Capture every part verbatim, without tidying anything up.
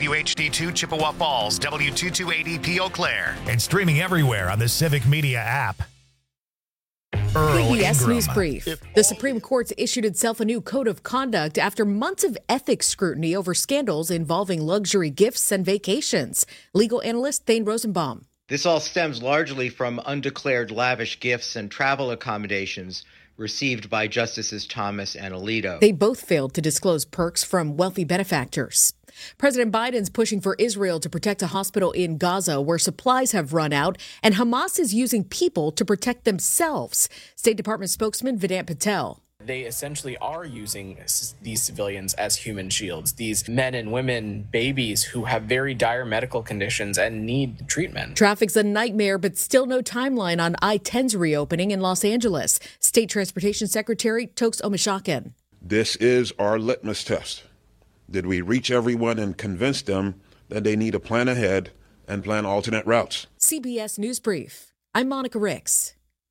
W H D two Chippewa Falls, W two twenty eighty Eau Claire, and streaming everywhere on the Civic Media app. Earl P B S Ingram. News Brief. The Supreme Court's issued itself a new code of conduct after months of ethics scrutiny over scandals involving luxury gifts and vacations. Legal analyst Thane Rosenbaum. This all stems largely from undeclared lavish gifts and travel accommodations received by Justices Thomas and Alito. They both failed to disclose perks from wealthy benefactors. President Biden's pushing for Israel to protect a hospital in Gaza where supplies have run out, and Hamas is using people to protect themselves. State Department spokesman Vedant Patel. They essentially are using these civilians as human shields, these men and women, babies who have very dire medical conditions and need treatment. Traffic's a nightmare, but still no timeline on I ten's reopening in Los Angeles. State Transportation Secretary Tokes Omishakin. This is our litmus test. Did we reach everyone and convince them that they need a plan ahead and plan alternate routes? C B S News Brief. I'm Monica Ricks.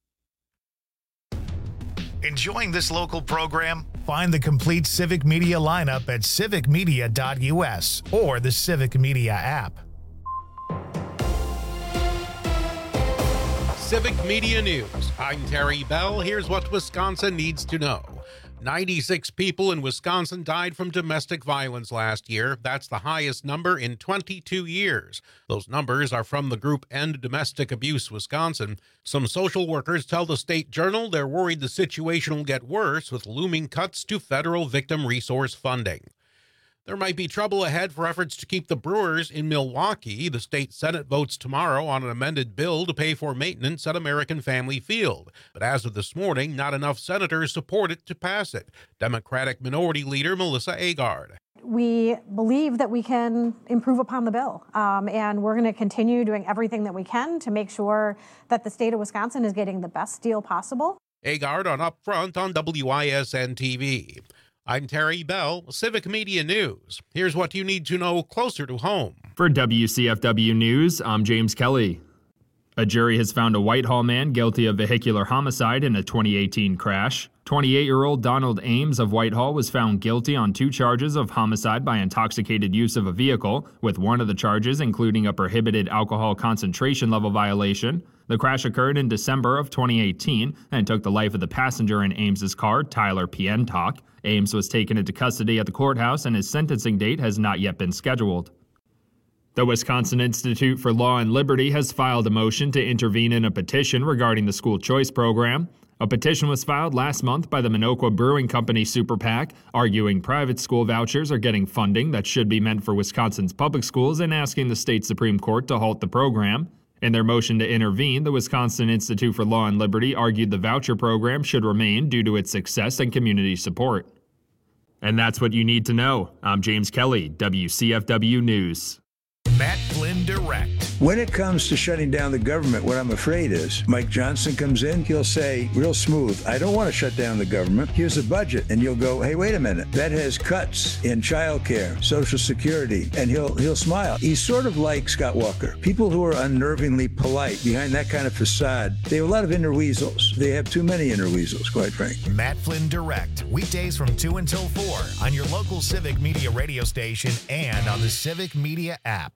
Enjoying this local program? Find the complete Civic Media lineup at civic media dot U S or the Civic Media app. Civic Media News. I'm Terry Bell. Here's what Wisconsin needs to know. ninety-six people in Wisconsin died from domestic violence last year. That's the highest number in twenty-two years. Those numbers are from the group End Domestic Abuse Wisconsin. Some social workers tell the State Journal they're worried the situation will get worse with looming cuts to federal victim resource funding. There might be trouble ahead for efforts to keep the Brewers in Milwaukee. The state Senate votes tomorrow on an amended bill to pay for maintenance at American Family Field. But as of this morning, not enough senators support it to pass it. Democratic Minority Leader Melissa Agard. We believe that we can improve upon the bill, um, and we're going to continue doing everything that we can to make sure that the state of Wisconsin is getting the best deal possible. Agard on Upfront on W I S N T V. I'm Terry Bell, Civic Media News. Here's what you need to know closer to home. For W C F W News, I'm James Kelly. A jury has found a Whitehall man guilty of vehicular homicide in a twenty eighteen crash. twenty-eight-year-old Donald Ames of Whitehall was found guilty on two charges of homicide by intoxicated use of a vehicle, with one of the charges including a prohibited alcohol concentration level violation. The crash occurred in December of twenty eighteen and took the life of the passenger in Ames's car, Tyler Pientok. Ames was taken into custody at the courthouse and his sentencing date has not yet been scheduled. The Wisconsin Institute for Law and Liberty has filed a motion to intervene in a petition regarding the school choice program. A petition was filed last month by the Minocqua Brewing Company Super PAC, arguing private school vouchers are getting funding that should be meant for Wisconsin's public schools and asking the state Supreme Court to halt the program. In their motion to intervene, the Wisconsin Institute for Law and Liberty argued the voucher program should remain due to its success and community support. And that's what you need to know. I'm James Kelly, W C F W News. Matt Flynn Direct. When it comes to shutting down the government, what I'm afraid is Mike Johnson comes in, he'll say real smooth, I don't want to shut down the government. Here's a budget. And you'll go, hey, wait a minute. That has cuts in childcare, Social Security, and he'll he'll smile. He's sort of like Scott Walker. People who are unnervingly polite behind that kind of facade, they have a lot of inner weasels. They have too many inner weasels, quite frankly. Matt Flynn Direct, weekdays from two until four on your local Civic Media radio station and on the Civic Media app.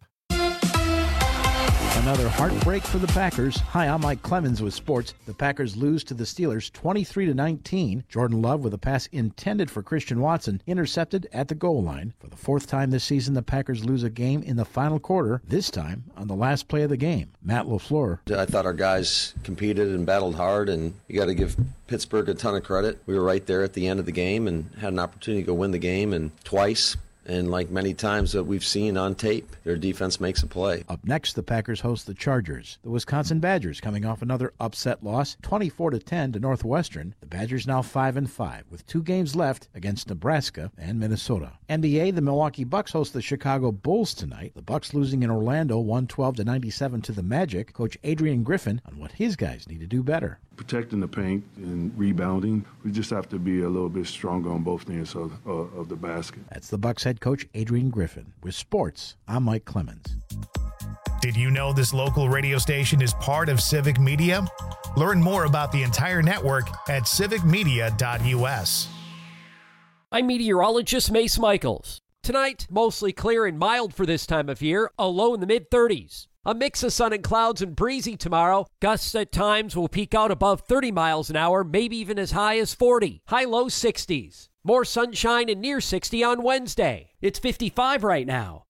Another heartbreak for the Packers. Hi, I'm Mike Clemens with sports. The Packers lose to the Steelers twenty-three to nineteen. Jordan Love with a pass intended for Christian Watson, intercepted at the goal line. For the fourth time this season, the Packers lose a game in the final quarter, this time on the last play of the game. Matt LaFleur. I thought our guys competed and battled hard, and you got to give Pittsburgh a ton of credit. We were right there at the end of the game and had an opportunity to go win the game, and twice. And like many times that we've seen on tape, their defense makes a play. Up next, the Packers host the Chargers. The Wisconsin Badgers coming off another upset loss, twenty-four to ten to Northwestern. The Badgers now five and five with two games left against Nebraska and Minnesota. N B A, the Milwaukee Bucks host the Chicago Bulls tonight. The Bucks losing in Orlando one twelve to ninety-seven to the Magic. Coach Adrian Griffin on what his guys need to do better. Protecting the paint and rebounding. We just have to be a little bit stronger on both ends of, uh, of the basket. That's the Bucks head coach Adrian Griffin. With sports, I'm Mike Clemens. Did you know this local radio station is part of Civic Media? Learn more about the entire network at civic media dot U S. I'm meteorologist Mace Michaels. tonight, mostly clear and mild for this time of year, a low in the mid-thirties. A mix of sun and clouds and breezy tomorrow. Gusts at times will peak out above thirty miles an hour, maybe even as high as forty. High-low sixties. More sunshine and near sixty on Wednesday. It's fifty-five right now.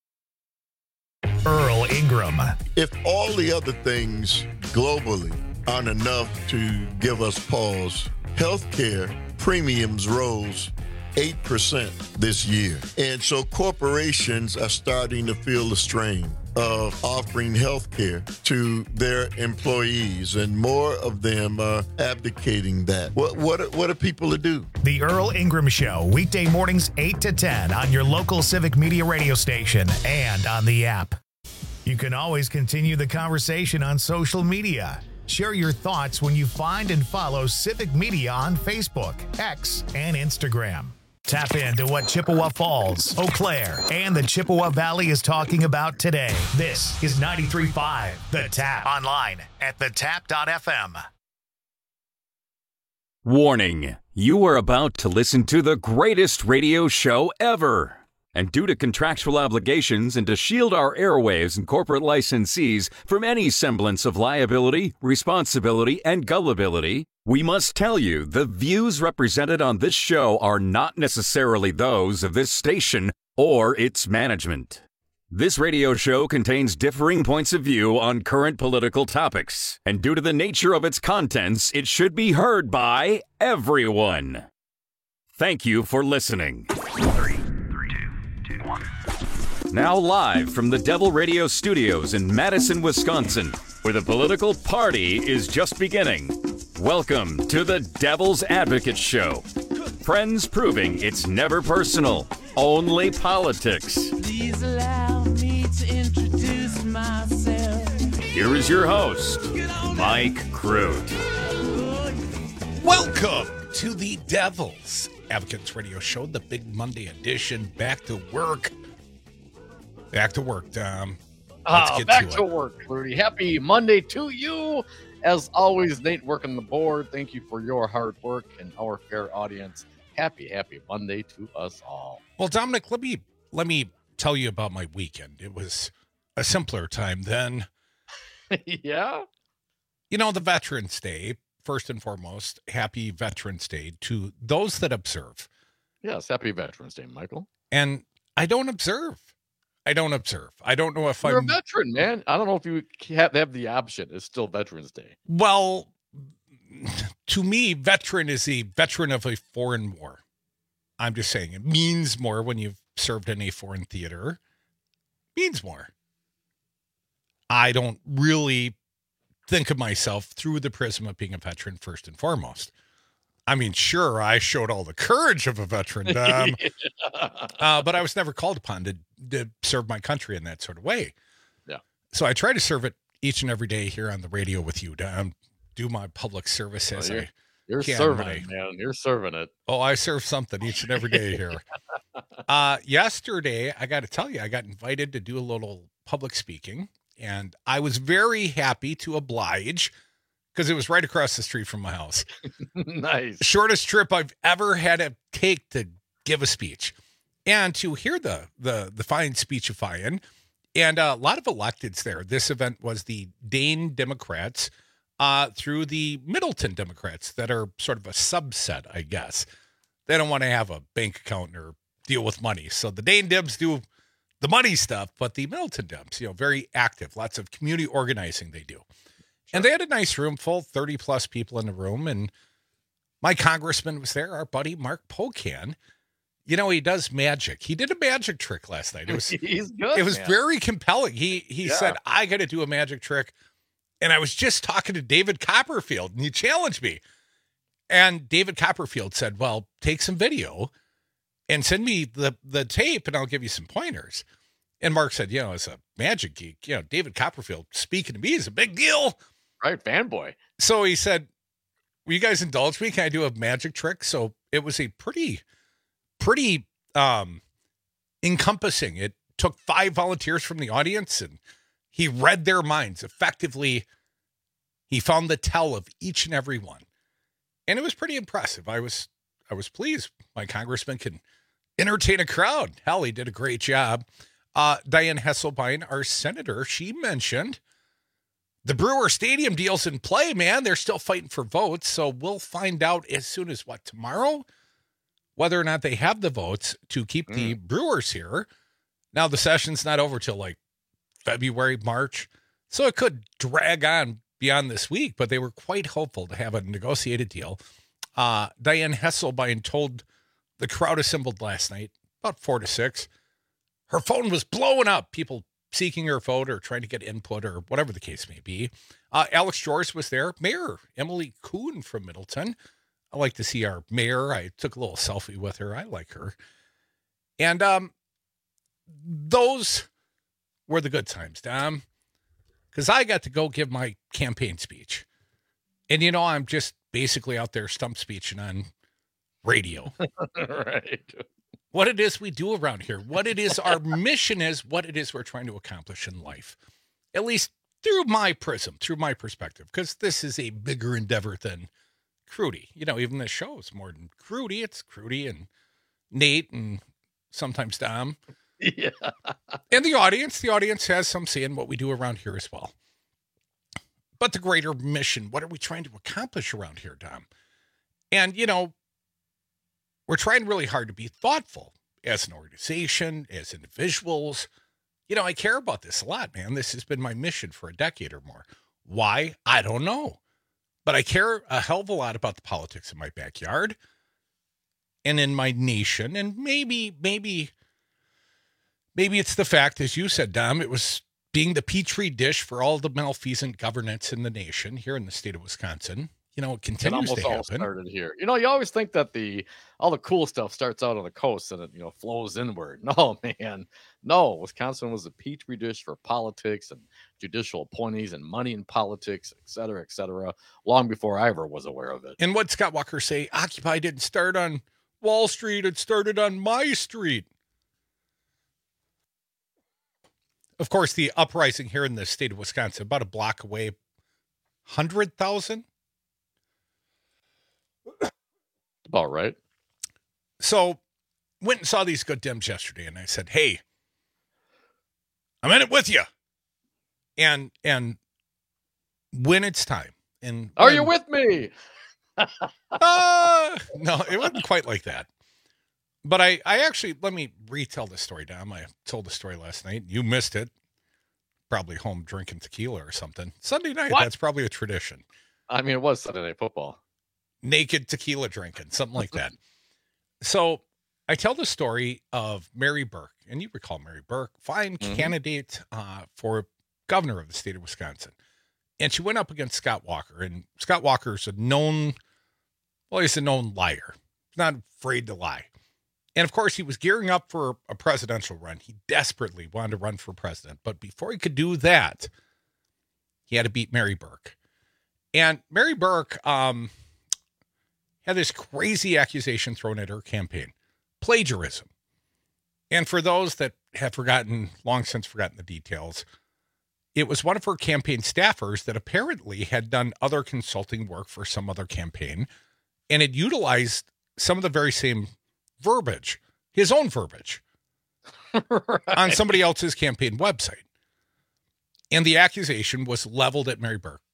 Earl Ingram. If all the other things globally aren't enough to give us pause, healthcare premiums rose eight percent this year. And so corporations are starting to feel the strain of offering health care to their employees, and more of them are abdicating that. What what what are people to do? The Earl Ingram Show, weekday mornings eight to ten on your local Civic Media radio station and on the app. You can always continue the conversation on social media. Share your thoughts when you find and follow Civic Media on Facebook, X, and Instagram. Tap into what Chippewa Falls, Eau Claire, and the Chippewa Valley is talking about today. This is ninety-three point five The Tap. Online at the tap dot f m. Warning, you are about to listen to the greatest radio show ever. And due to contractual obligations and to shield our airwaves and corporate licensees from any semblance of liability, responsibility, and gullibility, we must tell you the views represented on this show are not necessarily those of this station or its management. This radio show contains differing points of view on current political topics, and due to the nature of its contents, it should be heard by everyone. Thank you for listening. Now live from the Devil Radio Studios in Madison, Wisconsin, where the political party is just beginning. Welcome to the Devil's Advocate Show. Friends proving it's never personal, only politics. Please allow me to introduce myself. Here is your host, Mike Crute. Welcome to the Devil's Advocates Radio Show, the big Monday edition. Back to work. Back to work, Dom. Let's Oh, get back to to it. work, Rudy. Happy Monday to you. As always, Nate working the board. Thank you for your hard work and our fair audience. Happy, happy Monday to us all. Well, Dominic, let me let me tell you about my weekend. It was a simpler time then. Yeah? You know, the Veterans Day, first and foremost, happy Veterans Day to those that observe. Yes, happy Veterans Day, Michael. And I don't observe. I don't observe. I don't know if You're I'm a veteran, man. I don't know if you have, have the option. It's still Veterans Day. Well, to me, veteran is a veteran of a foreign war. I'm just saying it means more when you've served in a foreign theater. Means more. I don't really think of myself through the prism of being a veteran first and foremost. I mean, sure, I showed all the courage of a veteran, um, uh, but I was never called upon to, to serve my country in that sort of way. Yeah. So I try to serve it each and every day here on the radio with you, to do my public service as Well, I You're can. serving when it, I- man. You're serving it. Oh, I serve something each and every day here. uh, yesterday, I got to tell you, I got invited to do a little public speaking, and I was very happy to oblige because it was right across the street from my house. Nice. Shortest trip I've ever had to take to give a speech, and to hear the the the fine speechifying, and uh, a lot of electeds there. This event was the Dane Democrats uh, through the Middleton Democrats that are sort of a subset, I guess. They don't want to have a bank account or deal with money, so the Dane Dems do the money stuff, but the Middleton Dems, you know, very active, lots of community organizing they do. And they had a nice room full, thirty plus people in the room. And my congressman was there, our buddy Mark Pocan. You know, he does magic. He did a magic trick last night. It was, He's good. it was man. very compelling. He, he Yeah. said, I got to do a magic trick. And I was just talking to David Copperfield and he challenged me. And David Copperfield said, well, take some video and send me the, the tape and I'll give you some pointers. And Mark said, you know, as a magic geek, you know, David Copperfield speaking to me is a big deal. Right, fanboy. So he said, will you guys indulge me? Can I do a magic trick? So it was a pretty, pretty um, encompassing. It took five volunteers from the audience and he read their minds effectively. He found the tell of each and every one. And it was pretty impressive. I was, I was pleased. My congressman can entertain a crowd. Hell, he did a great job. Uh, Diane Hesselbein, our senator, she mentioned the Brewer Stadium deal's in play, man. They're still fighting for votes, so we'll find out as soon as, what, tomorrow? Whether or not they have the votes to keep mm. the Brewers here. Now, the session's not over till like February, March, so it could drag on beyond this week, but they were quite hopeful to have a negotiated deal. Uh, Diane Hesselbein told the crowd assembled last night, about four to six, her phone was blowing up, people seeking her vote or trying to get input or whatever the case may be. Uh, Alex Jors was there. Mayor Emily Kuhn from Middleton. I like to see our mayor. I took a little selfie with her. I like her. And um, those were the good times, Dom, because I got to go give my campaign speech. And, you know, I'm just basically out there stump speeching on radio. Right. What it is we do around here, what it is our mission is, what it is we're trying to accomplish in life, at least through my prism, through my perspective, because this is a bigger endeavor than Crudy. You know, even this show is more than Crudy. It's Crudy and Nate and sometimes Dom. Yeah. And the audience, the audience has some say in what we do around here as well. But the greater mission, what are we trying to accomplish around here, Dom? And, you know, we're trying really hard to be thoughtful as an organization, as individuals. You know, I care about this a lot, man. This has been my mission for a decade or more. Why? I don't know. But I care a hell of a lot about the politics in my backyard and in my nation. And maybe, maybe, maybe it's the fact, as you said, Dom, it was being the petri dish for all the malfeasant governance in the nation here in the state of Wisconsin. You know, it continues it to happen. All started here. You know, you always think that the all the cool stuff starts out on the coast and it, you know, flows inward. No, man. No, Wisconsin was a petri dish for politics and judicial appointees and money in politics, et cetera, et cetera, long before I ever was aware of it. And what Scott Walker say, Occupy didn't start on Wall Street, it started on my street. Of course, the uprising here in the state of Wisconsin, about a block away, one hundred thousand? About right. So went and saw these good Dems yesterday, and I said, hey, I'm in it with you. And and when it's time. And Are when, you with me? uh, no, it wasn't quite like that. But I, I actually, let me retell the story, Dom. I told the story last night. You missed it. Probably home drinking tequila or something. Sunday night, What? That's probably a tradition. I mean, it was Sunday Night Football. Naked tequila drinking, something like that. So I tell the story of Mary Burke, and you recall Mary Burke, fine Mhm. candidate uh, for governor of the state of Wisconsin. And she went up against Scott Walker, and Scott Walker's a known, well, he's a known liar. He's not afraid to lie. And of course, he was gearing up for a presidential run. He desperately wanted to run for president. But before he could do that, he had to beat Mary Burke. And Mary Burke um, had this crazy accusation thrown at her campaign, plagiarism. And for those that have forgotten, long since forgotten the details, it was one of her campaign staffers that apparently had done other consulting work for some other campaign and had utilized some of the very same verbiage, his own verbiage, right, on somebody else's campaign website. And the accusation was leveled at Mary Burke.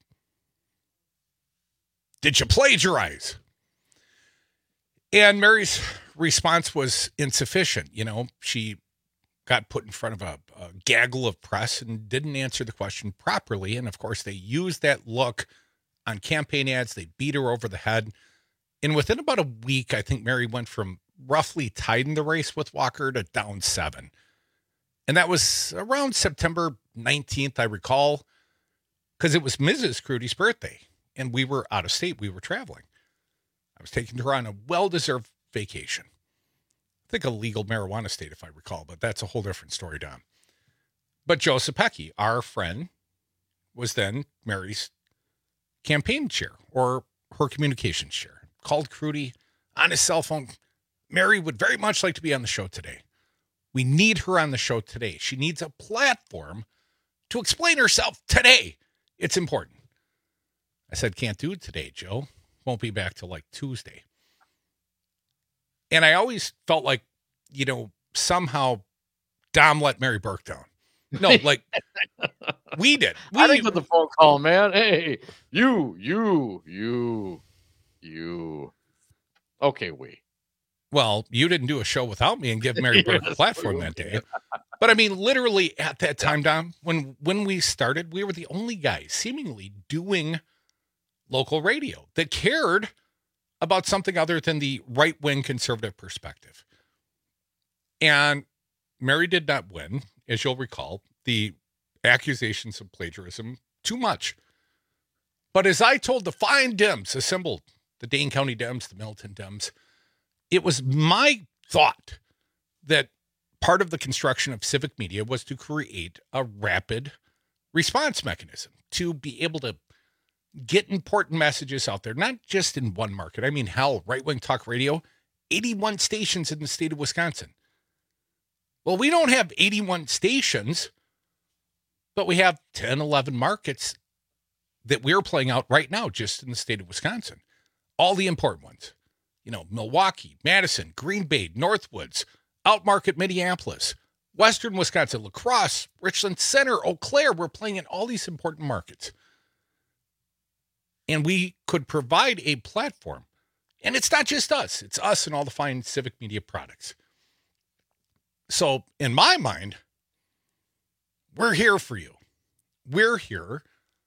Did you plagiarize? And Mary's response was insufficient. You know, she got put in front of a, a gaggle of press and didn't answer the question properly. And of course, they used that look on campaign ads. They beat her over the head. And within about a week, I think Mary went from roughly tied in the race with Walker to down seven. And that was around September nineteenth, I recall, because it was Missus Crudy's birthday. And we were out of state. We were traveling. I was taking her on a well-deserved vacation. I think a legal marijuana state, if I recall, but that's a whole different story, Dom. But Joe Sapecki, our friend, was then Mary's campaign chair or her communications chair. Called Crudy on his cell phone. Mary would very much like to be on the show today. We need her on the show today. She needs a platform to explain herself today. It's important. I said, can't do it today, Joe. Won't be back till like Tuesday. And I always felt like, you know, somehow Dom let Mary Burke down. No, like we did. We, I didn't get the phone call, man. Hey, you, you, you, you. Okay, we. Well, you didn't do a show without me and give Mary Burke a platform that day. But I mean, literally at that time, Dom, when when we started, we were the only guys seemingly doing local radio that cared about something other than the right-wing conservative perspective. And Mary did not win, as you'll recall, the accusations of plagiarism too much. But as I told the fine Dems assembled, the Dane County Dems, the Milton Dems, it was my thought that part of the construction of civic media was to create a rapid response mechanism to be able to get important messages out there, not just in one market. I mean, hell, right-wing talk radio, eighty-one stations in the state of Wisconsin. Well, we don't have eighty-one stations, but we have ten, eleven markets that we're playing out right now just in the state of Wisconsin. All the important ones. You know, Milwaukee, Madison, Green Bay, Northwoods, Outmarket, Minneapolis, Western Wisconsin, La Crosse, Richland Center, Eau Claire. We're playing in all these important markets. And we could provide a platform. And it's not just us. It's us and all the fine civic media products. So in my mind, we're here for you. We're here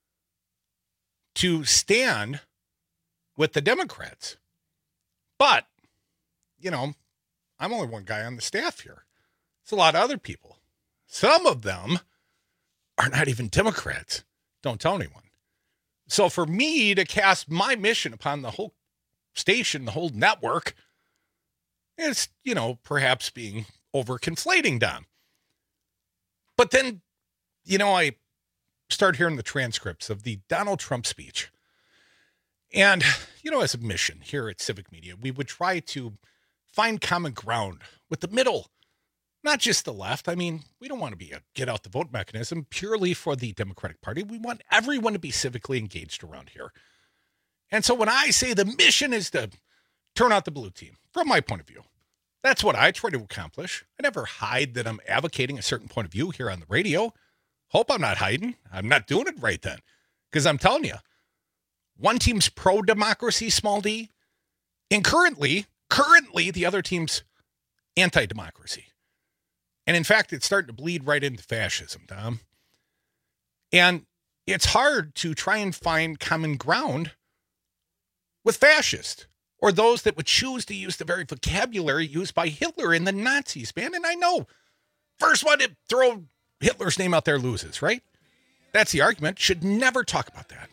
to stand with the Democrats. But, you know, I'm only one guy on the staff here. It's a lot of other people. Some of them are not even Democrats. Don't tell anyone. So for me to cast my mission upon the whole station, the whole network, is, you know, perhaps being over-conflating, Dom. But then, you know, I start hearing the transcripts of the Donald Trump speech. And, you know, as a mission here at Civic Media, we would try to find common ground with the middle, not just the left. I mean, we don't want to be a get out the vote mechanism purely for the Democratic Party. We want everyone to be civically engaged around here. And so when I say the mission is to turn out the blue team, from my point of view, that's what I try to accomplish. I never hide that I'm advocating a certain point of view here on the radio. Hope I'm not hiding. I'm not doing it right then. Because I'm telling you, one team's pro-democracy, small d, and currently, currently the other team's anti-democracy. And in fact, it's starting to bleed right into fascism, Tom. And it's hard to try and find common ground with fascists or those that would choose to use the very vocabulary used by Hitler and the Nazis, man. And I know, first one to throw Hitler's name out there loses, right? That's the argument. Should never talk about that.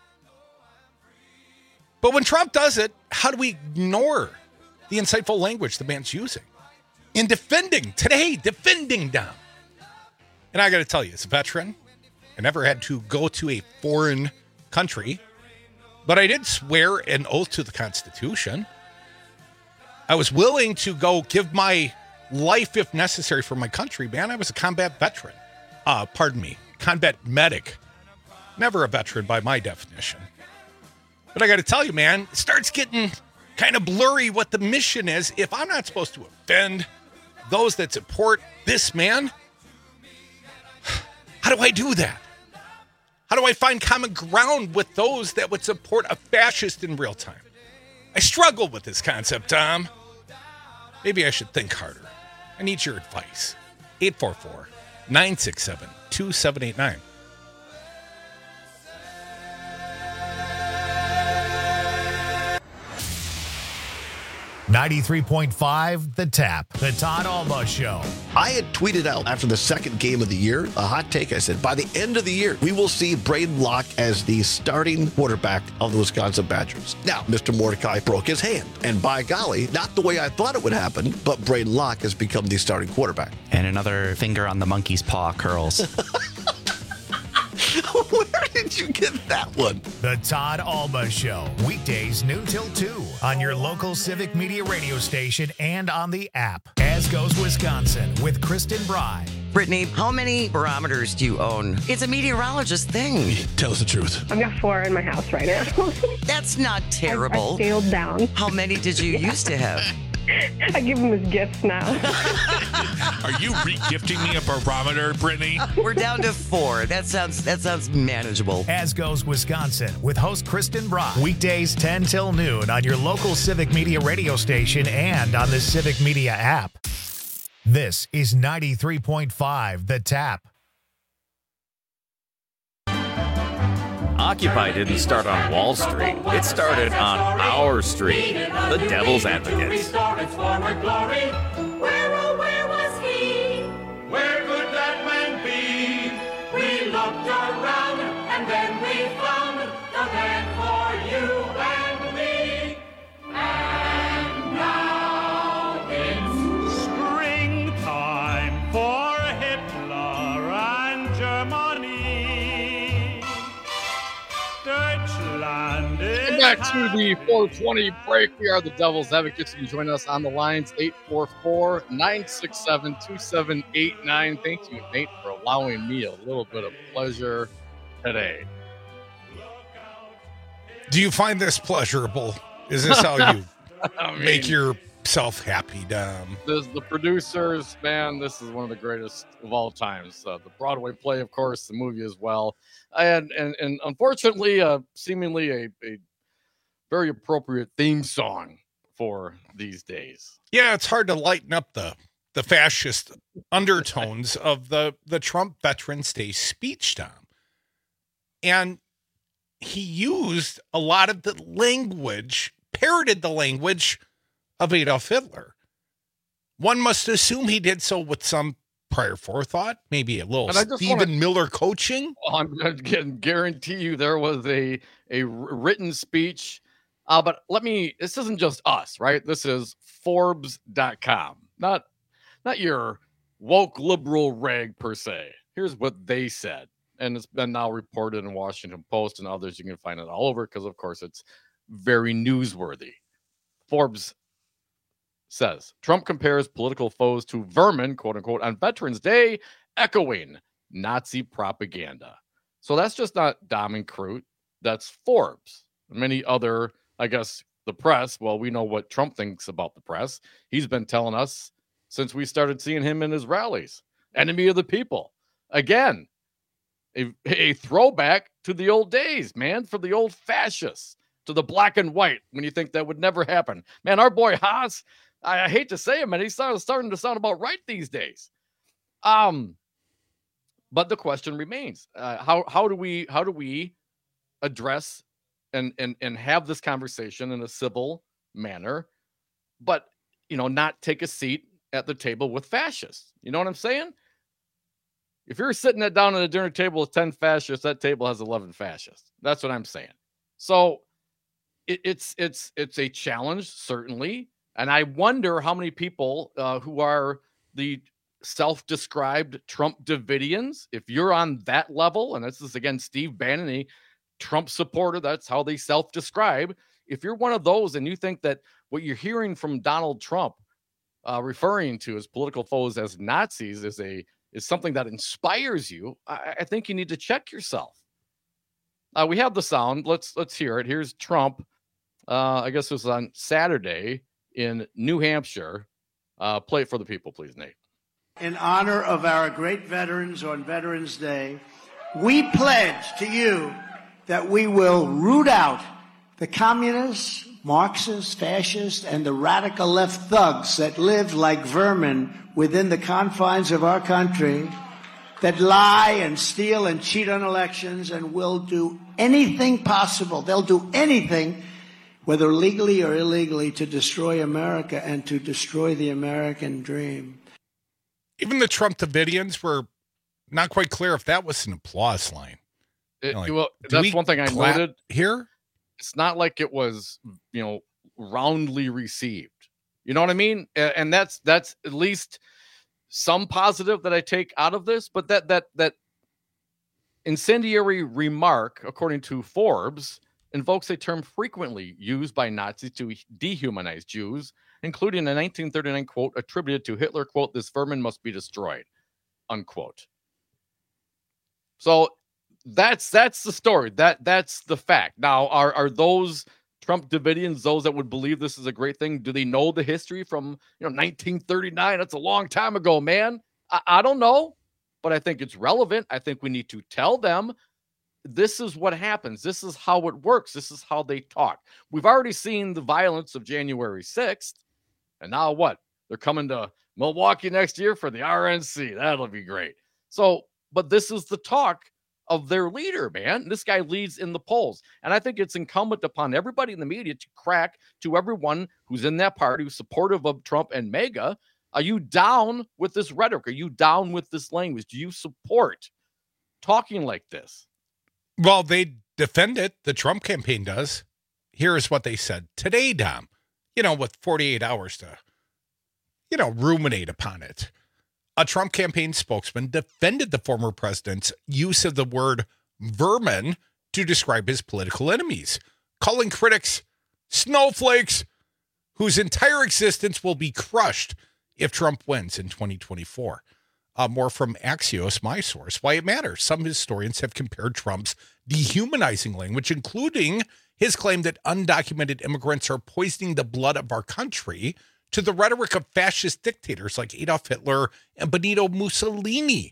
But when Trump does it, how do we ignore the insightful language the man's using? In defending, today, defending Dom. And I got to tell you, as a veteran, I never had to go to a foreign country, but I did swear an oath to the Constitution. I was willing to go give my life if necessary for my country, man. I was a combat veteran. Uh, pardon me, combat medic. Never a veteran by my definition. But I got to tell you, man, it starts getting kind of blurry what the mission is. If I'm not supposed to offend those that support this man, how do I do that? How do I find common ground with those that would support a fascist in real time? I struggle with this concept, Tom. Maybe I should think harder. I need your advice. eight four four, nine six seven, two seven eight nine. ninety-three point five The Tap, the Todd Alba Show. I had tweeted out after the second game of the year, a hot take. I said, by the end of the year, we will see Braden Locke as the starting quarterback of the Wisconsin Badgers. Now, Mister Mordecai broke his hand. And by golly, not the way I thought it would happen, but Braden Locke has become the starting quarterback. And another finger on the monkey's paw curls. Where did you get that one? The Todd Alba Show, weekdays noon till two on your local Civic Media radio station and on the app. As Goes Wisconsin with Kristen Bry. Brittany, how many barometers do you own? It's a meteorologist thing. Tell us the truth. I've got four in my house right now. That's not terrible. I, I scaled down. How many did you yeah. used to have? I give him his gifts now. Are you re-gifting me a barometer, Brittany? We're down to four. That sounds that sounds manageable. As goes Wisconsin with host Kristen Brock. Weekdays ten till noon on your local Civic Media radio station and on the Civic Media app. This is ninety-three point five The Tap. Occupy didn't start on Wall Street. It started on our street, the Devil's Advocates. Where, oh, where was he? Where could that man be? We looked around and then we found the man for you and me. And now it's springtime for Hitler and Germany. Deutschland is Welcome back to the four twenty break. We are the Devil's Advocates. You can join us on the lines eight four four, nine six seven, two seven eight nine. Thank you, Nate, for allowing me a little bit of pleasure today. Do you find this pleasurable? Is this how you I mean, make yourself happy, Dom? This, the producers, man, this is one of the greatest of all times. Uh, the Broadway play, of course, the movie as well. And and, and unfortunately, uh, seemingly a, a very appropriate theme song for these days. Yeah, it's hard to lighten up the the fascist undertones of the the Trump Veterans Day speech, Tom. And he used a lot of the language, parroted the language of Adolf Hitler. One must assume he did so with some prior forethought, maybe a little Stephen wanna, Miller coaching. I'm going to guarantee you there was a, a written speech. Uh, but let me, this isn't just us, right? This is Forbes dot com, not, not your woke liberal rag per se. Here's what they said. And it's been now reported in Washington Post and others. You can find it all over because, of course, it's very newsworthy. Forbes says Trump compares political foes to vermin, quote unquote, on Veterans Day, echoing Nazi propaganda. So that's just not Dom and Crute. That's Forbes. Many other, I guess, the press. Well, we know what Trump thinks about the press. He's been telling us since we started seeing him in his rallies. Enemy of the people. Again, a, a throwback to the old days, man, for the old fascists, to the black and white, when you think that would never happen. Man, our boy Haas, I, I hate to say him, and he's starting, starting to sound about right these days. Um, but the question remains: uh, how how do we how do we address and and and have this conversation in a civil manner, but you know, not take a seat at the table with fascists? You know what I'm saying? If you're sitting at down at a dinner table with ten fascists, that table has eleven fascists. That's what I'm saying. So it, it's it's it's a challenge, certainly. And I wonder how many people uh, who are the self-described Trump Davidians, if you're on that level, and this is, again, Steve Bannon, a Trump supporter, that's how they self-describe. If you're one of those and you think that what you're hearing from Donald Trump uh, referring to his political foes as Nazis is a is something that inspires you, I, I think you need to check yourself. Uh, we have the sound. Let's let's hear it. Here's Trump. Uh, I guess it was on Saturday in New Hampshire. Uh, play it for the people, please, Nate. In honor of our great veterans on Veterans Day, we pledge to you that we will root out the communists, Marxists, fascists, and the radical left thugs that live like vermin within the confines of our country, that lie and steal and cheat on elections and will do anything possible. They'll do anything, whether legally or illegally, to destroy America and to destroy the American dream. Even the Trump Davidians were not quite clear if that was an applause line. It, you know, like, well, do that's we one thing I clap noted here. It's not like it was, you know, roundly received. You know what I mean? And, and that's that's at least some positive that I take out of this. But that that that incendiary remark, according to Forbes, invokes a term frequently used by Nazis to dehumanize Jews, including a nineteen thirty-nine quote attributed to Hitler, quote, "This vermin must be destroyed," unquote. So that's that's the story. That that's the fact. Now, are are those Trump Davidians, those that would believe this is a great thing, do they know the history from, you know, nineteen thirty-nine? That's a long time ago, man. I, I don't know, but I think it's relevant. I think we need to tell them this is what happens. This is how it works. This is how they talk. We've already seen the violence of January sixth, and now what? They're coming to Milwaukee next year for the R N C. That'll be great. So, but this is the talk of their leader, man. This guy leads in the polls. And I think it's incumbent upon everybody in the media to crack to everyone who's in that party, who's supportive of Trump and MAGA. Are you down with this rhetoric? Are you down with this language? Do you support talking like this? Well, they defend it. The Trump campaign does. Here is what they said today, Dom. You know, with forty-eight hours to, you know, ruminate upon it. A Trump campaign spokesman defended the former president's use of the word vermin to describe his political enemies, calling critics snowflakes whose entire existence will be crushed if Trump wins in twenty twenty-four. Uh, more from Axios, my source. Why it matters. Some historians have compared Trump's dehumanizing language, including his claim that undocumented immigrants are poisoning the blood of our country, to the rhetoric of fascist dictators like Adolf Hitler and Benito Mussolini.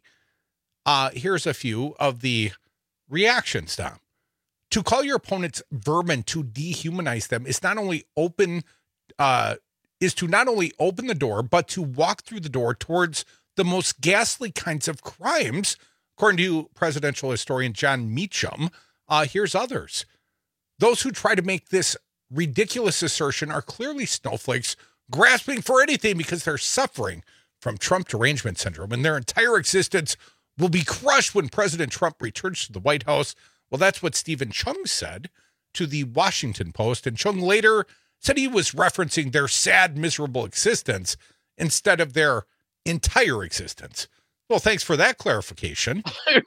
Uh, here's a few of the reactions, Dom. To call your opponents vermin, to dehumanize them, is not only open, uh, is to not only open the door, but to walk through the door towards the most ghastly kinds of crimes, according to presidential historian John Meacham. Uh, here's others. Those who try to make this ridiculous assertion are clearly snowflakes grasping for anything because they're suffering from Trump derangement syndrome, and their entire existence will be crushed when President Trump returns to the White House. Well, that's what Stephen Chung said to the Washington Post, and Chung later said he was referencing their sad, miserable existence instead of their entire existence. Well, thanks for that clarification.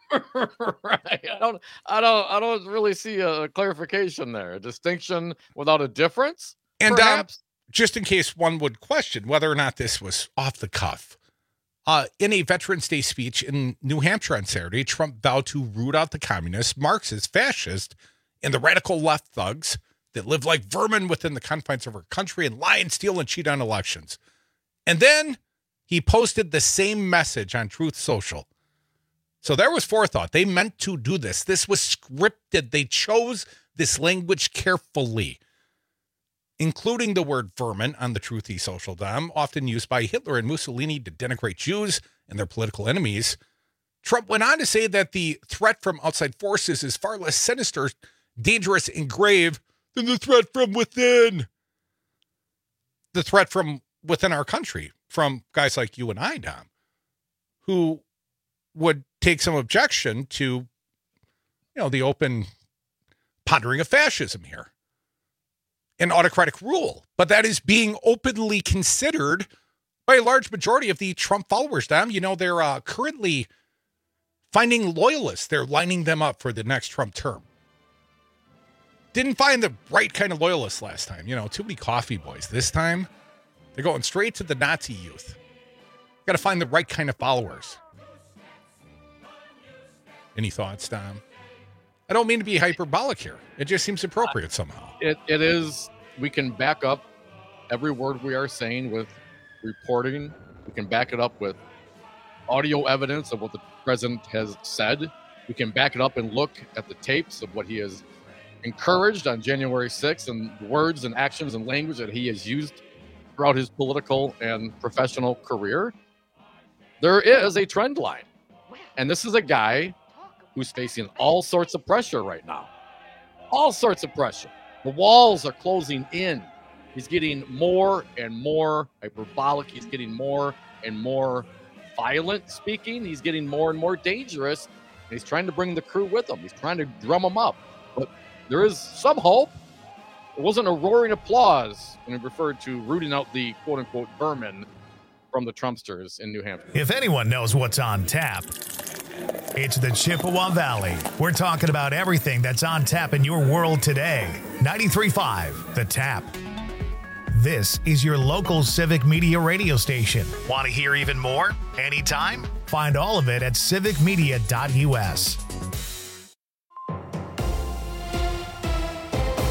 Right. I don't I don't I don't really see a clarification there. A distinction without a difference? And perhaps? Um, just in case one would question whether or not this was off the cuff, uh, in a Veterans Day speech in New Hampshire on Saturday, Trump vowed to root out the communists, Marxists, fascists, and the radical left thugs that live like vermin within the confines of our country and lie and steal and cheat on elections. And then he posted the same message on Truth Social. So there was forethought. They meant to do this. This was scripted. They chose this language carefully, including the word vermin on the Truthy Social, Dom, often used by Hitler and Mussolini to denigrate Jews and their political enemies. Trump went on to say that the threat from outside forces is far less sinister, dangerous, and grave than the threat from within. The threat from within our country, from guys like you and I, Dom, who would take some objection to, you know, the open pondering of fascism here. An autocratic rule, but that is being openly considered by a large majority of the Trump followers, Dom. You know, they're uh, currently finding loyalists. They're lining them up for the next Trump term. Didn't find the right kind of loyalists last time. You know, too many coffee boys. This time, they're going straight to the Nazi youth. Got to find the right kind of followers. Any thoughts, Dom? I don't mean to be hyperbolic here. It just seems appropriate somehow. It It is. We can back up every word we are saying with reporting. We can back it up with audio evidence of what the president has said. We can back it up and look at the tapes of what he has encouraged on January sixth and words and actions and language that he has used throughout his political and professional career. There is a trend line. And this is a guy who's facing all sorts of pressure right now. All sorts of pressure. The walls are closing in. He's getting more and more hyperbolic. He's getting more and more violent speaking. He's getting more and more dangerous. And he's trying to bring the crew with him. He's trying to drum them up. But there is some hope. It wasn't a roaring applause when he referred to rooting out the quote-unquote vermin from the Trumpsters in New Hampshire. If anyone knows what's on tap, it's the Chippewa Valley. We're talking about everything that's on tap in your world today. ninety-three point five, The Tap. This is your local civic media radio station. Want to hear even more? Anytime? Find all of it at civic media dot u s.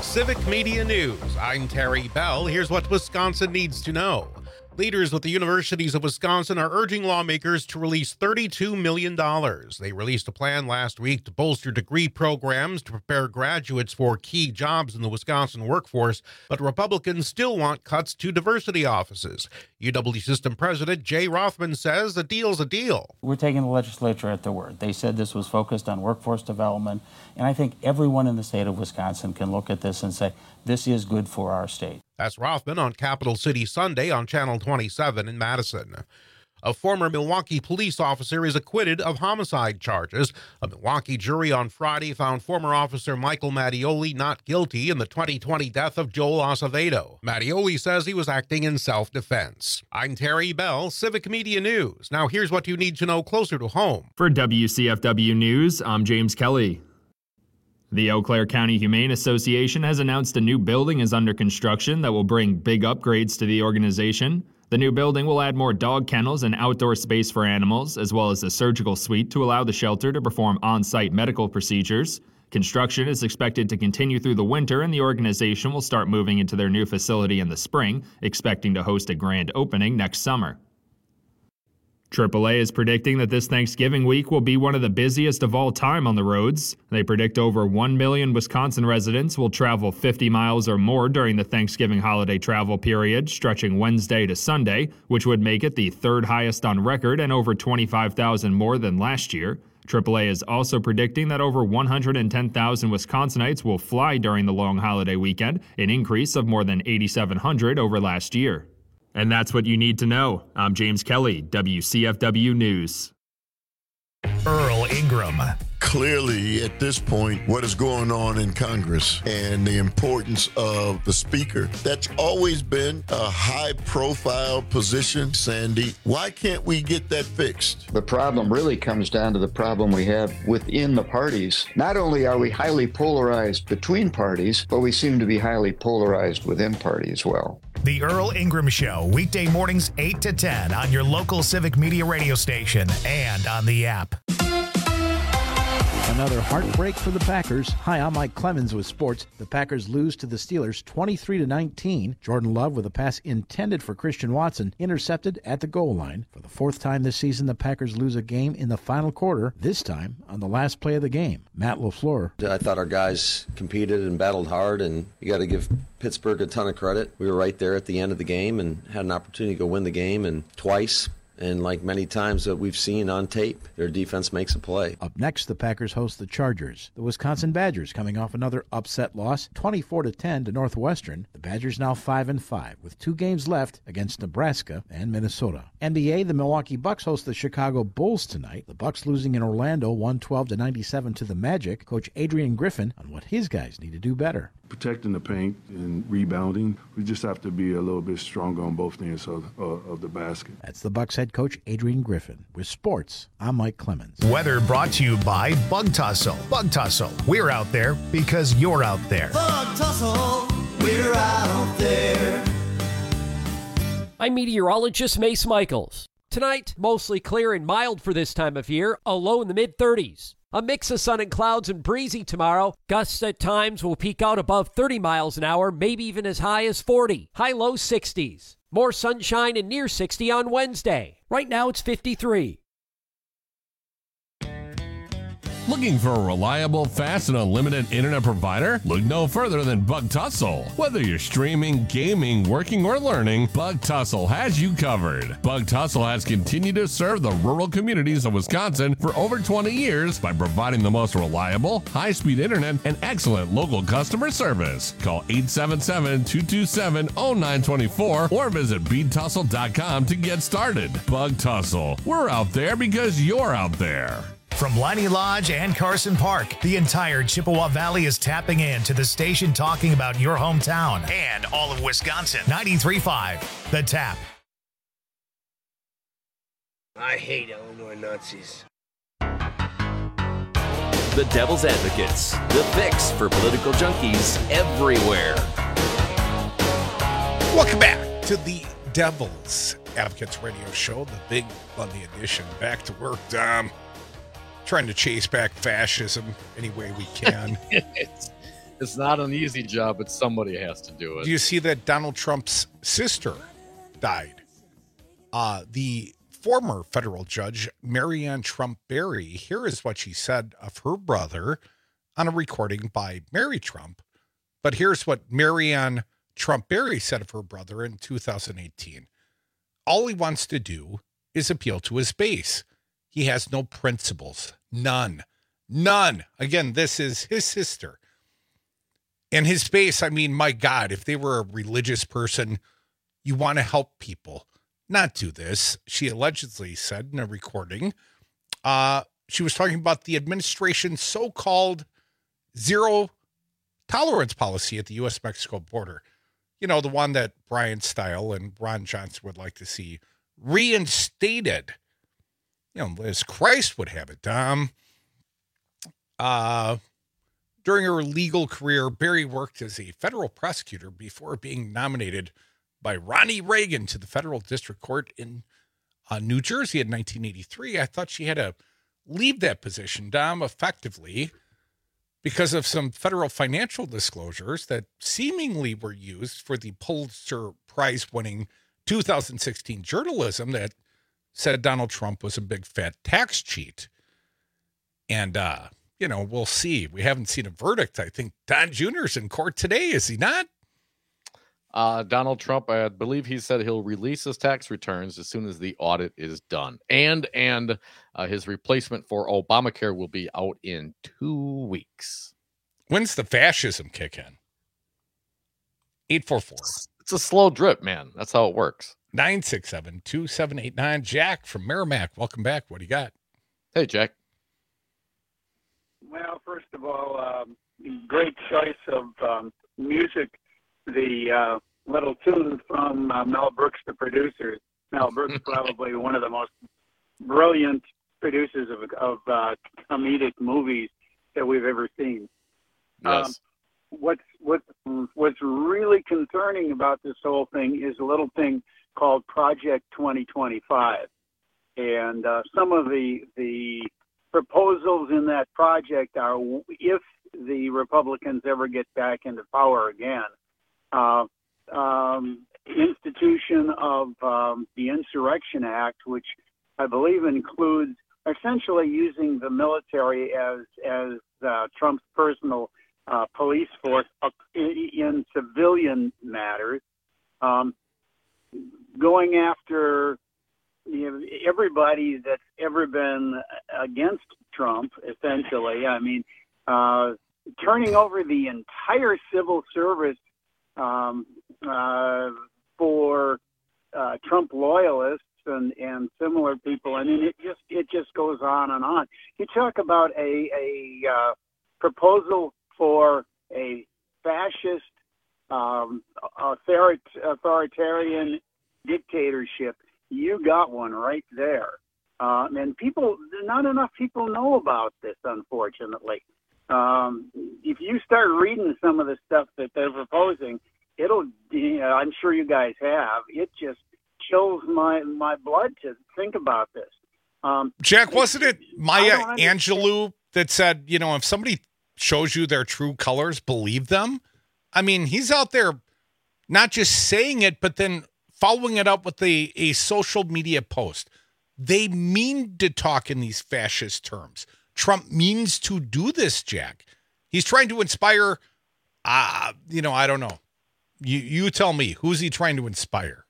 Civic Media News. I'm Terry Bell. Here's what Wisconsin needs to know. Leaders with the universities of Wisconsin are urging lawmakers to release thirty-two million dollars. They released a plan last week to bolster degree programs to prepare graduates for key jobs in the Wisconsin workforce, but Republicans still want cuts to diversity offices. U W System President Jay Rothman says a deal's a deal. We're taking the legislature at their word. They said this was focused on workforce development, and I think everyone in the state of Wisconsin can look at this and say, this is good for our state. That's Rothman on Capital City Sunday on Channel twenty-seven in Madison. A former Milwaukee police officer is acquitted of homicide charges. A Milwaukee jury on Friday found former officer Michael Mattioli not guilty in the twenty twenty death of Joel Acevedo. Mattioli says he was acting in self-defense. I'm Terry Bell, Civic Media News. Now here's what you need to know closer to home. For W C F W News, I'm James Kelly. The Eau Claire County Humane Association has announced a new building is under construction that will bring big upgrades to the organization. The new building will add more dog kennels and outdoor space for animals, as well as a surgical suite to allow the shelter to perform on-site medical procedures. Construction is expected to continue through the winter, and the organization will start moving into their new facility in the spring, expecting to host a grand opening next summer. triple A is predicting that this Thanksgiving week will be one of the busiest of all time on the roads. They predict over one million Wisconsin residents will travel fifty miles or more during the Thanksgiving holiday travel period, stretching Wednesday to Sunday, which would make it the third highest on record and over twenty-five thousand more than last year. triple A is also predicting that over one hundred ten thousand Wisconsinites will fly during the long holiday weekend, an increase of more than eighty-seven hundred over last year. And that's what you need to know. I'm James Kelly, W C F W News. Earl Ingram. Clearly, at this point, what is going on in Congress and the importance of the Speaker, that's always been a high-profile position, Sandy. Why can't we get that fixed? The problem really comes down to the problem we have within the parties. Not only are we highly polarized between parties, but we seem to be highly polarized within party as well. The Earl Ingram Show, weekday mornings eight to ten on your local Civic Media radio station and on the app. Another heartbreak for the Packers. Hi, I'm Mike Clemens with sports. The Packers lose to the Steelers twenty-three to nineteen. Jordan Love with a pass intended for Christian Watson, intercepted at the goal line. For the fourth time this season, the Packers lose a game in the final quarter, this time on the last play of the game. Matt LaFleur. I thought our guys competed and battled hard, and you got to give Pittsburgh a ton of credit. We were right there at the end of the game and had an opportunity to go win the game, and twice. And like many times that we've seen on tape, their defense makes a play. Up next, the Packers host the Chargers. The Wisconsin Badgers coming off another upset loss, twenty-four to ten to Northwestern. The Badgers now five and five with two games left against Nebraska and Minnesota. N B A, the Milwaukee Bucks host the Chicago Bulls tonight. The Bucks losing in Orlando one twelve to ninety-seven to the Magic. Coach Adrian Griffin on what his guys need to do better. Protecting the paint and rebounding, we just have to be a little bit stronger on both ends of, uh, of the basket. That's the Bucks head coach Adrian Griffin. With sports, I'm Mike Clemens. Weather brought to you by Bug Tussle. Bug Tussle, we're out there because you're out there. Bug Tussle, we're out there. I'm meteorologist Mace Michaels. Tonight, mostly clear and mild for this time of year, a low in the mid thirties. A mix of sun and clouds and breezy tomorrow. Gusts at times will peak out above thirty miles an hour, maybe even as high as forty. High-low sixties. More sunshine and near sixty on Wednesday. Right now it's fifty-three. Looking for a reliable, fast, and unlimited internet provider? Look no further than Bug Tussle. Whether you're streaming, gaming, working, or learning, Bug Tussle has you covered. Bug Tussle has continued to serve the rural communities of Wisconsin for over twenty years by providing the most reliable, high-speed internet and excellent local customer service. Call eight seven seven, two two seven, zero nine two four or visit bead tussle dot com to get started. Bug Tussle. We're out there because you're out there. From Liney Lodge and Carson Park, the entire Chippewa Valley is tapping in to the station talking about your hometown and all of Wisconsin. ninety-three point five, The Tap. I hate Illinois Nazis. The Devil's Advocates, the fix for political junkies everywhere. Welcome back to the Devil's Advocates radio show, the big Monday edition. Back to work, Dom. Trying to chase back fascism any way we can. it's, It's not an easy job, but somebody has to do it. Do you see that Donald Trump's sister died? Uh, the former federal judge, Marianne Trump Berry, here is what she said of her brother on a recording by Mary Trump. But here's what Marianne Trump Berry said of her brother in two thousand eighteen. All he wants to do is appeal to his base. He has no principles. None. None. Again, this is his sister. And his base, I mean, my God, if they were a religious person, you want to help people, not do this. She allegedly said in a recording, uh, she was talking about the administration's so-called zero tolerance policy at the U S Mexico border. You know, the one that Brian Steil and Ron Johnson would like to see reinstated. You know, Liz Christ would have it. Um, uh, during her legal career, Berry worked as a federal prosecutor before being nominated by Ronnie Reagan to the federal district court in uh, New Jersey in nineteen eighty-three. I thought she had to leave that position, Dom, effectively because of some federal financial disclosures that seemingly were used for the Pulitzer Prize-winning two thousand sixteen journalism that said Donald Trump was a big fat tax cheat. And, uh, you know, we'll see. We haven't seen a verdict. I think Don Junior's in court today, is he not? Uh, Donald Trump, I believe he said he'll release his tax returns as soon as the audit is done. And and uh, his replacement for Obamacare will be out in two weeks. When's the fascism kick in? eight four four. It's a slow drip, man. That's how it works. nine six seven, two seven eight nine. Jack from Merrimack, welcome back. What do you got? Hey, Jack. Well, first of all, um, great choice of um, music. The uh, little tune from uh, Mel Brooks, the producer. Mel Brooks, probably one of the most brilliant producers of, of uh, comedic movies that we've ever seen. Yes. Um, what's what what's really concerning about this whole thing is a little thing called Project twenty twenty-five, and uh, some of the the proposals in that project are, if the Republicans ever get back into power again, uh, um, institution of um, the Insurrection Act, which I believe includes essentially using the military as as uh, Trump's personal uh, police force in, in civilian matters, um, going after you know, everybody that's ever been against Trump, essentially. I mean, uh, turning over the entire civil service um, uh, for uh, Trump loyalists and, and similar people. I mean, it just it just goes on and on. You talk about a, a uh, proposal for a fascist um, authorit- authoritarian dictatorship. You got one right there. Uh, and people, not enough people know about this, unfortunately. Um, if you start reading some of the stuff that they're proposing, it'll, you know, I'm sure you guys have, it just chills my, my blood to think about this. Um, Jack, wasn't it Maya Angelou that said, you know, if somebody shows you their true colors, believe them? I mean, he's out there not just saying it, but then following it up with a, a social media post. They mean to talk in these fascist terms. Trump means to do this, Jack. He's trying to inspire, uh, you know, I don't know. You you tell me, who's he trying to inspire?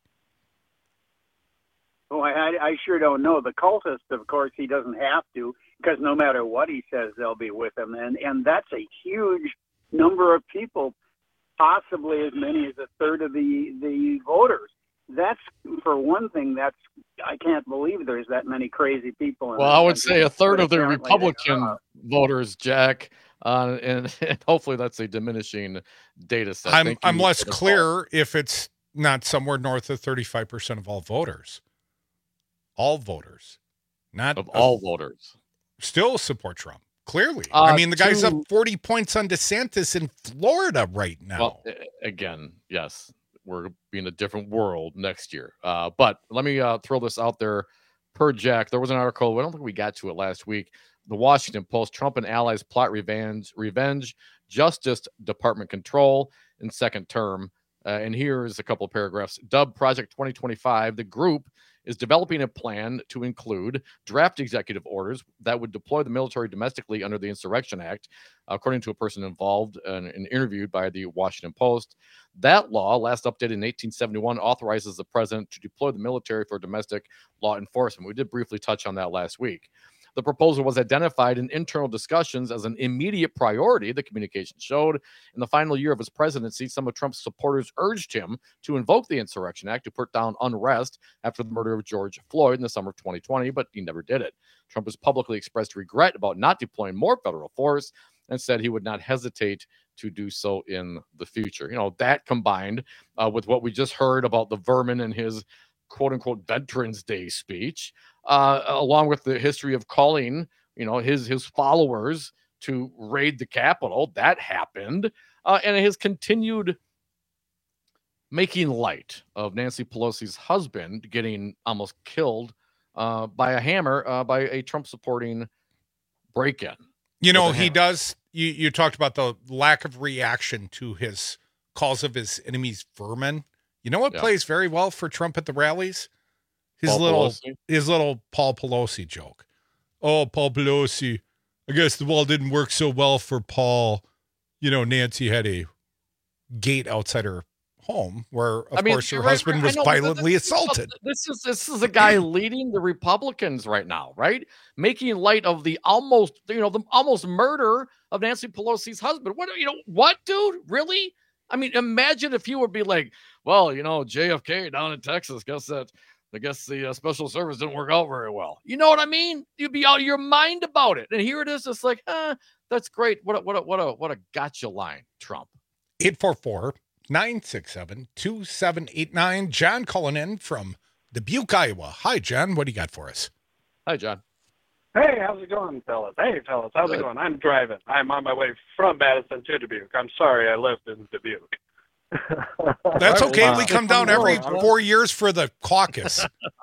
Oh, I, I sure don't know. The cultists, of course, he doesn't have to, because no matter what he says, they'll be with him. And, and that's a huge number of people, possibly as many as a third of the, the voters. That's, for one thing, that's, I can't believe there's that many crazy people. In well, I would country, say a third of the apparently Republican they are. voters, Jack, uh, and, and hopefully that's a diminishing data set. I'm Thank I'm you less for the clear if it's not somewhere north of thirty-five percent of all voters. All voters. Not Of all voters. Still support Trump. Clearly. Uh, I mean, the guy's two- up forty points on DeSantis in Florida right now. Well, a- again, yes, we're in a different world next year. Uh, but let me uh, throw this out there. Per Jack, there was an article, I don't think we got to it last week, the Washington Post, Trump and allies plot revenge, revenge, Justice Department control in second term. Uh, and here's a couple of paragraphs. Dubbed Project twenty twenty-five, the group is developing a plan to include draft executive orders that would deploy the military domestically under the Insurrection Act, according to a person involved and, and interviewed by the Washington Post. That law, last updated in eighteen seventy-one, authorizes the president to deploy the military for domestic law enforcement. We did briefly touch on that last week. The proposal was identified in internal discussions as an immediate priority, the communication showed. In the final year of his presidency, some of Trump's supporters urged him to invoke the Insurrection Act to put down unrest after the murder of George Floyd in the summer of twenty twenty, but he never did it. Trump has publicly expressed regret about not deploying more federal force and said he would not hesitate to do so in the future. You know, that combined uh, with what we just heard about the vermin and his quote-unquote Veterans Day speech, uh, along with the history of calling, you know, his his followers to raid the Capitol. That happened. Uh, and his continued making light of Nancy Pelosi's husband getting almost killed uh, by a hammer uh, by a Trump-supporting break-in. You know, he does. You, you talked about the lack of reaction to his calls of his enemies vermin. You know what Yeah. plays very well for Trump at the rallies? His Paul little Pelosi? his little Paul Pelosi joke. Oh, Paul Pelosi. I guess the wall didn't work so well for Paul. You know, Nancy had a gate outside her home where, of I mean, course, her right, husband right, was I know, but violently this- assaulted. This is this is a guy leading the Republicans right now, right? Making light of the almost, you know, the almost murder of Nancy Pelosi's husband. What, you know, what, dude? Really? I mean, imagine if you would be like, well, you know, J F K down in Texas, guess that, I guess the uh, special service didn't work out very well. You know what I mean? You'd be out of your mind about it. And here it is. It's like, eh, that's great. What a, what a, what a, what a gotcha line, Trump. eight four four, nine six seven, two seven eight nine. John calling in from Dubuque, Iowa. Hi, John. What do you got for us? Hi, John. Hey, how's it going, fellas? Hey, fellas, how's Good. it going? I'm driving. I'm on my way from Madison to Dubuque. I'm sorry I lived in Dubuque. That's okay. Uh, We come down every I was- four years for the caucus.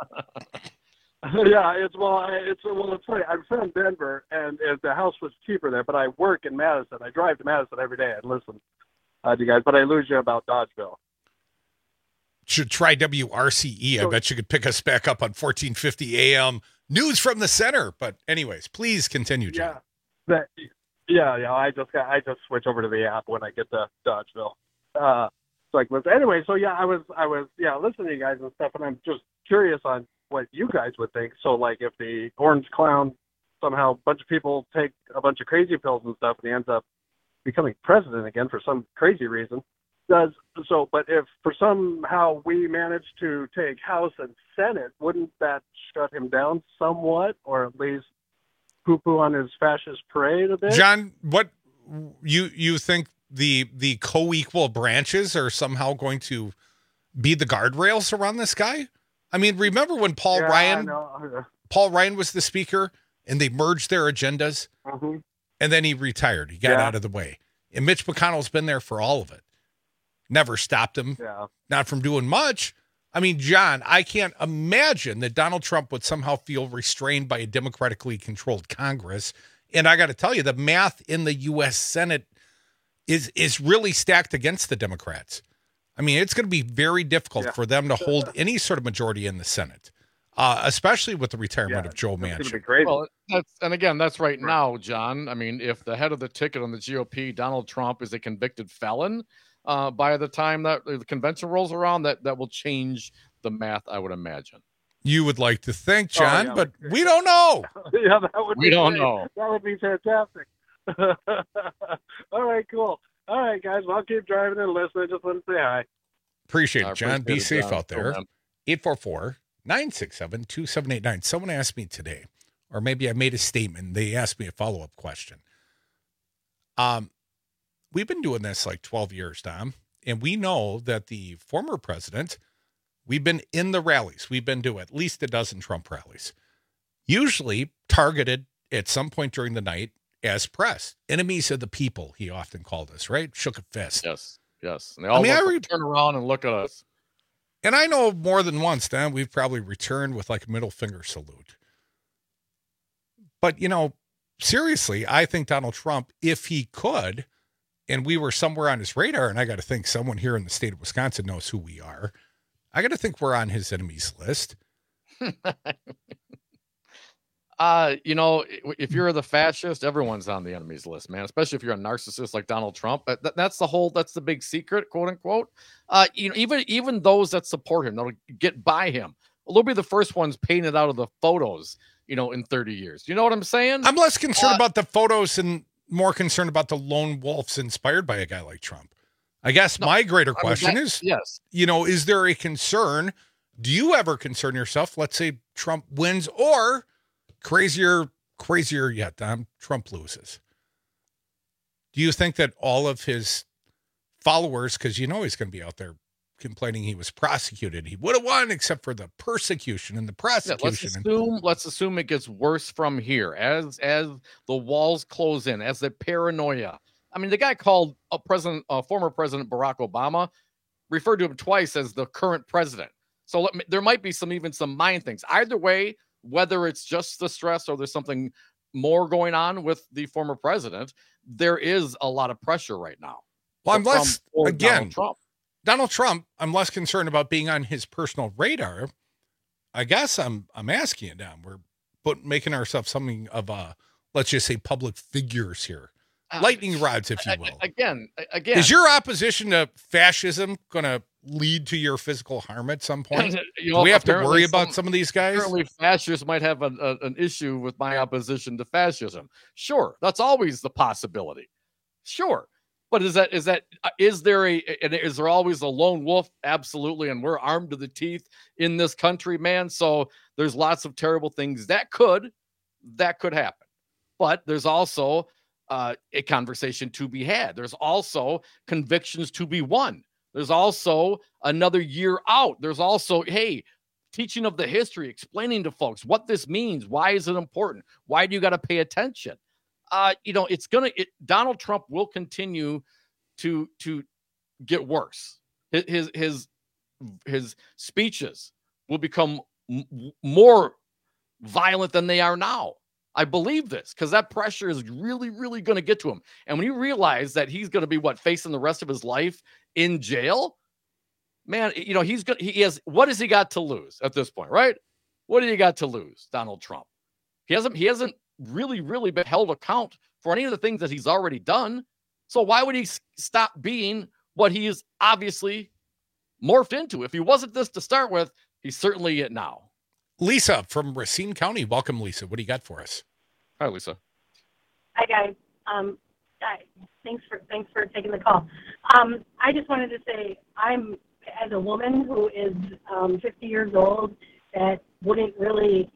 yeah, it's well, I, it's well, it's funny. I'm from Denver, and uh, the house was cheaper there. But I work in Madison. I drive to Madison every day and listen uh, to you guys. But I lose you about Dodgeville. Should try W R C E. I bet you could pick us back up on fourteen fifty A M. News from the center. But anyways, please continue, John. Yeah, that, yeah, yeah. I just got, I just switch over to the app when I get to Dodgeville. Uh, so like, listen, anyway, so yeah, I was, I was, yeah, listening to you guys and stuff, and I'm just curious on what you guys would think. So like, if the orange clown somehow a bunch of people take a bunch of crazy pills and stuff, and he ends up becoming president again for some crazy reason, does so? But if for somehow we manage to take House and Senate, wouldn't that shut him down somewhat, or at least poo-poo on his fascist parade a bit? John, what you you think the the co-equal branches are somehow going to be the guardrails around this guy? I mean, remember when Paul Yeah, I Ryan know. Paul Ryan was the speaker and they merged their agendas, Mhm. and then he retired. He got Yeah. out of the way. And Mitch McConnell's been there for all of it. Never stopped him, Yeah. not from doing much. I mean, John, I can't imagine that Donald Trump would somehow feel restrained by a democratically controlled Congress. And I got to tell you, the math in the U S Senate is is really stacked against the Democrats. I mean, it's going to be very difficult Yeah. for them to hold any sort of majority in the Senate, uh, especially with the retirement of Joe Manchin. Well, that's, and again, that's right, now, John. I mean, if the head of the ticket on the G O P, Donald Trump, is a convicted felon, uh, by the time that the convention rolls around, that, that will change the math, I would imagine. You would like to think, Oh, John, yeah. but we don't know. yeah, that would We be don't great. know. That would be fantastic. All right, cool. All right, guys. Well, I'll keep driving and listening. Just want to say hi. Appreciate I it, John. Be appreciate it, safe John. out Cool, there. man. eight four four, nine six seven, two seven eight nine. Someone asked me today, or maybe I made a statement. They asked me a follow-up question. Um, we've been doing this like twelve years, Dom, and we know that the former president, we've been in the rallies. We've been to at least a dozen Trump rallies, usually targeted at some point during the night as press. Enemies of the people, he often called us, right? Shook a fist. Yes, yes. And they all I mean, I look- re- turn around and look at us. And I know more than once, Dan, we've probably returned with like a middle finger salute. But, you know, seriously, I think Donald Trump, if he could, and we were somewhere on his radar, and I got to think someone here in the state of Wisconsin knows who we are, I got to think we're on his enemies list. Uh, you know, if you're the fascist, everyone's on the enemies list, man. Especially if you're a narcissist like Donald Trump. That, that's the whole. That's the big secret, quote unquote. Uh, you know, even even those that support him, that'll get by him, they'll be the first ones painted out of the photos. You know, in thirty years. You know what I'm saying? I'm less concerned uh, about the photos and more concerned about the lone wolves inspired by a guy like Trump. I guess no, my greater question I mean, that, is, yes, you know, is there a concern? Do you ever concern yourself? Let's say Trump wins, or Crazier, crazier yet, um, Trump loses. Do you think that all of his followers, because you know he's going to be out there complaining he was prosecuted, he would have won except for the persecution and the prosecution. Yeah, let's assume, let's assume it gets worse from here as as the walls close in, as the paranoia. I mean, the guy called a president, uh, former President Barack Obama, referred to him twice as the current president. So let me, there might be some even some mind things. Either way, whether it's just the stress or there's something more going on with the former president, there is a lot of pressure right now. Well, I'm less, again, Donald Trump. Donald Trump, I'm less concerned about being on his personal radar. I guess I'm I'm asking it now. We're put, making ourselves something of a, let's just say, public figures here. Uh, Lightning rods, if you will. Again, again. Is your opposition to fascism going to lead to your physical harm at some point? You know, do we have to worry some, about some of these guys? Apparently fascists might have a, a, an issue with my opposition to fascism. Sure, that's always the possibility. Sure. But is that is that is there a is there always a lone wolf? Absolutely. And we're armed to the teeth in this country, man. So there's lots of terrible things that could that could happen. But there's also uh, a conversation to be had. There's also convictions to be won. There's also another year out. There's also, hey, teaching of the history, explaining to folks what this means. Why is it important? Why do you got to pay attention? Uh, you know, it's going to, Donald Trump will continue to, to get worse. His, his, his, his speeches will become m- more violent than they are now. I believe this because that pressure is really, really going to get to him. And when you realize that he's going to be what facing the rest of his life in jail, man, you know, he's going to, he has, what has he got to lose at this point, right? What do you got to lose, Donald Trump? He hasn't, he hasn't really, really been held account for any of the things that he's already done. So why would he stop being what he is obviously morphed into? If he wasn't this to start with, he's certainly it now. Lisa from Racine County. Welcome, Lisa. What do you got for us? Hi, Lisa. Hi, guys. Um, hi. Thanks for thanks for taking the call. Um, I just wanted to say I'm, as a woman who is um, fifty years old, that wouldn't really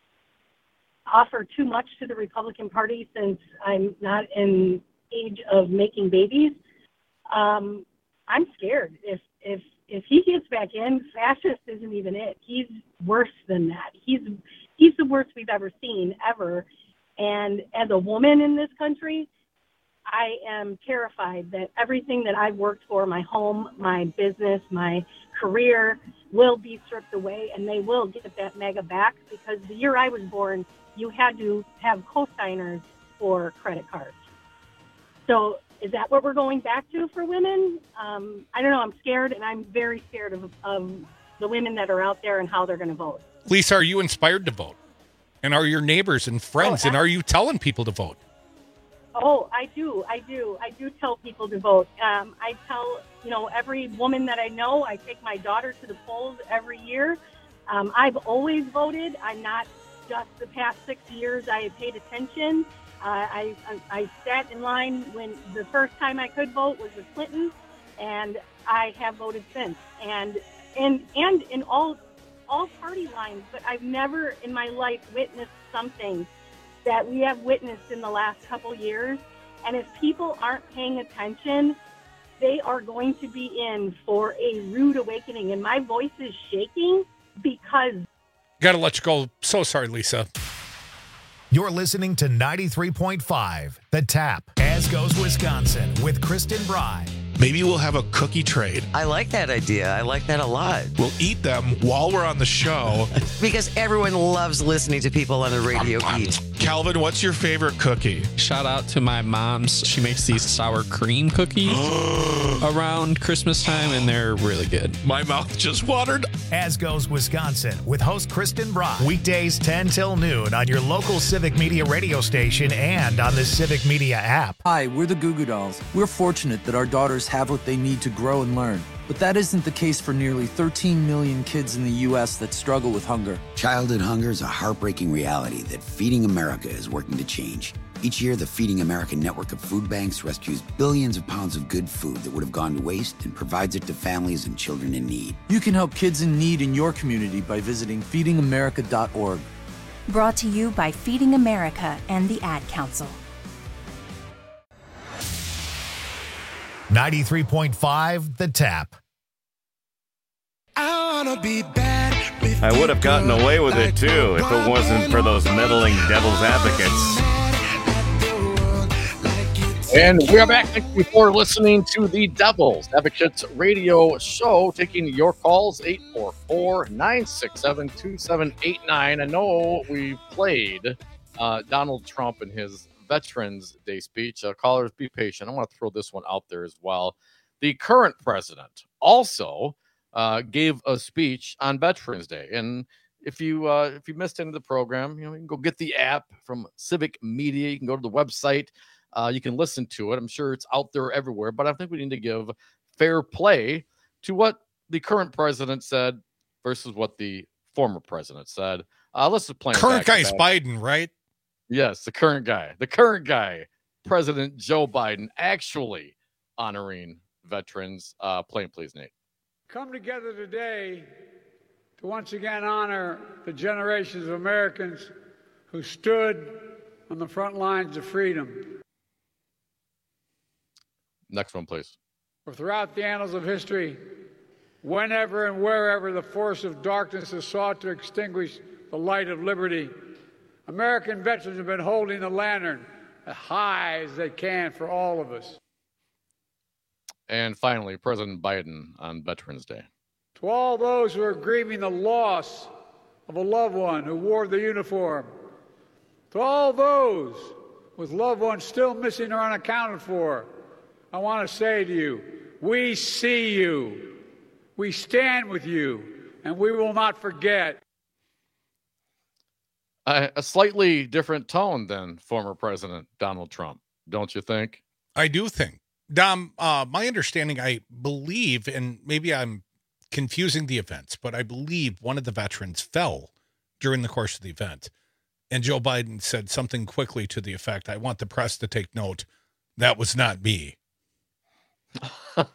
offer too much to the Republican Party since I'm not in age of making babies. Um, I'm scared. If if if he gets back in, fascist isn't even it. He's worse than that. He's he's the worst we've ever seen, ever. And as a woman in this country, I am terrified that everything that I've worked for, my home, my business, my career, will be stripped away, and they will get that mega back because the year I was born, you had to have co-signers for credit cards. So is that what we're going back to for women? Um, I don't know. I'm scared, and I'm very scared of, of the women that are out there and how they're going to vote. Lisa, are you inspired to vote? And are your neighbors and friends, oh, and are you telling people to vote? Oh, I do. I do. I do tell people to vote. Um, I tell, you know, every woman that I know, I take my daughter to the polls every year. Um, I've always voted. I'm not just the past six years I paid attention. Uh, I, I I sat in line when the first time I could vote was with Clinton, and I have voted since. And and and in all all party lines, but I've never in my life witnessed something that we have witnessed in the last couple years. And if people aren't paying attention, they are going to be in for a rude awakening. And my voice is shaking because... Got to let you go. So sorry, Lisa. You're listening to ninety-three point five, The Tap, As Goes Wisconsin, with Kristen Bry. Maybe we'll have a cookie trade. I like that idea. I like that a lot. We'll eat them while we're on the show. Because everyone loves listening to people on the radio eat. Calvin, what's your favorite cookie? Shout out to my mom's. She makes these sour cream cookies around Christmas time, and they're really good. My mouth just watered. As goes Wisconsin with host Kristen Brock. Weekdays ten till noon on your local Civic Media radio station and on the Civic Media app. Hi, we're the Goo Goo Dolls. We're fortunate that our daughters have what they need to grow and learn. But that isn't the case for nearly thirteen million kids in the U S that struggle with hunger. Childhood hunger is a heartbreaking reality that Feeding America is working to change. Each year, the Feeding America network of food banks rescues billions of pounds of good food that would have gone to waste and provides it to families and children in need. You can help kids in need in your community by visiting feeding america dot org. Brought to you by Feeding America and the Ad Council. ninety-three point five The Tap. I would have gotten away with it too if it wasn't for those meddling devil's advocates. And we are back. Thank you for listening to the Devil's Advocates radio show, taking your calls, eight four four, nine six seven, two seven eight nine. I know we played uh, Donald Trump in his Veterans Day speech. Uh, callers, be patient. I want to throw this one out there as well. The current president also uh, gave a speech on Veterans Day. And if you uh, if you missed any of the program, you know, you can go get the app from Civic Media. You can go to the website. Uh, you can listen to it. I'm sure it's out there everywhere, but I think we need to give fair play to what the current president said versus what the former president said. Uh, let's just play. Current guy is Biden, right? Yes, the current guy. The current guy, President Joe Biden, actually honoring veterans. Uh, play, please, Nate. Come together today to once again honor the generations of Americans who stood on the front lines of freedom. Next one, please. For throughout the annals of history, whenever and wherever the force of darkness has sought to extinguish the light of liberty, American veterans have been holding the lantern as high as they can for all of us. And finally, President Biden on Veterans Day. To all those who are grieving the loss of a loved one who wore the uniform, to all those with loved ones still missing or unaccounted for, I want to say to you, we see you, we stand with you, and we will not forget. Uh, a slightly different tone than former President Donald Trump, don't you think? I do think. Dom, uh, my understanding, I believe, and maybe I'm confusing the events, but I believe one of the veterans fell during the course of the event. And Joe Biden said something quickly to the effect, I want the press to take note, that was not me. Nice.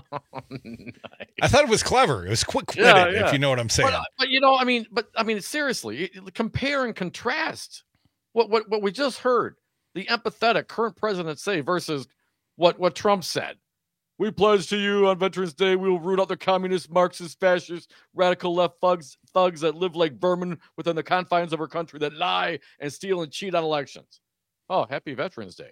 I thought it was clever. It was quick-witted, Yeah, yeah. if you know what I'm saying. But, but you know, I mean, but I mean, seriously, compare and contrast what what what we just heard. The empathetic current president say versus what what Trump said. We pledge to you on Veterans Day, we will root out the communist, Marxist, fascist, radical left thugs, thugs that live like vermin within the confines of our country that lie and steal and cheat on elections. Oh, happy Veterans Day.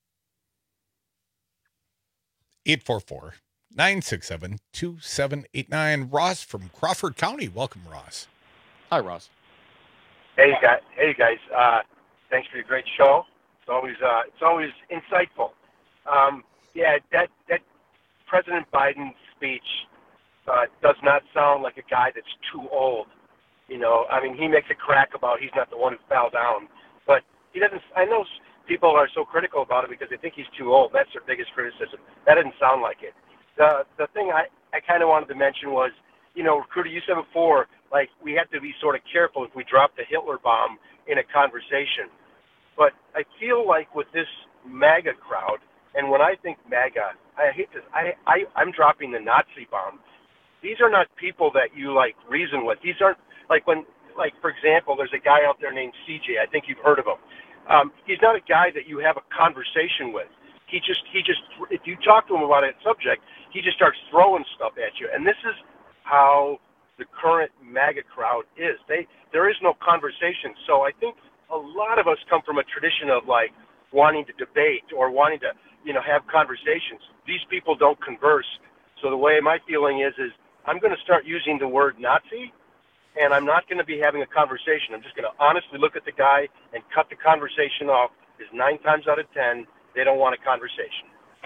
eight four four, nine six seven, two seven eight nine. Ross from Crawford County. Welcome, Ross. Hi, Ross. Hey, guys. Hey, guys. Uh, thanks for your great show. It's always uh, it's always insightful. Um, yeah, that that President Biden's speech uh, does not sound like a guy that's too old. You know, I mean, he makes a crack about he's not the one who fell down, but he doesn't. I know people are so critical about it because they think he's too old. That's their biggest criticism. That didn't sound like it. The the thing I, I kind of wanted to mention was, you know, Recruiter, you said before, like, we have to be sort of careful if we drop the Hitler bomb in a conversation. But I feel like with this MAGA crowd, and when I think MAGA, I hate this, I, I, I'm dropping the Nazi bomb. These are not people that you, like, reason with. These aren't, like, when, like, for example, there's a guy out there named C J. I think you've heard of him. Um, he's not a guy that you have a conversation with. He just, he just, if you talk to him about a subject, he just starts throwing stuff at you. And this is how the current MAGA crowd is. They, there is no conversation. So I think a lot of us come from a tradition of like wanting to debate or wanting to you know, have conversations. These people don't converse. So the way my feeling is, is I'm going to start using the word Nazi, and I'm not going to be having a conversation. I'm just going to honestly look at the guy and cut the conversation off, because nine times out of ten, they don't want a conversation.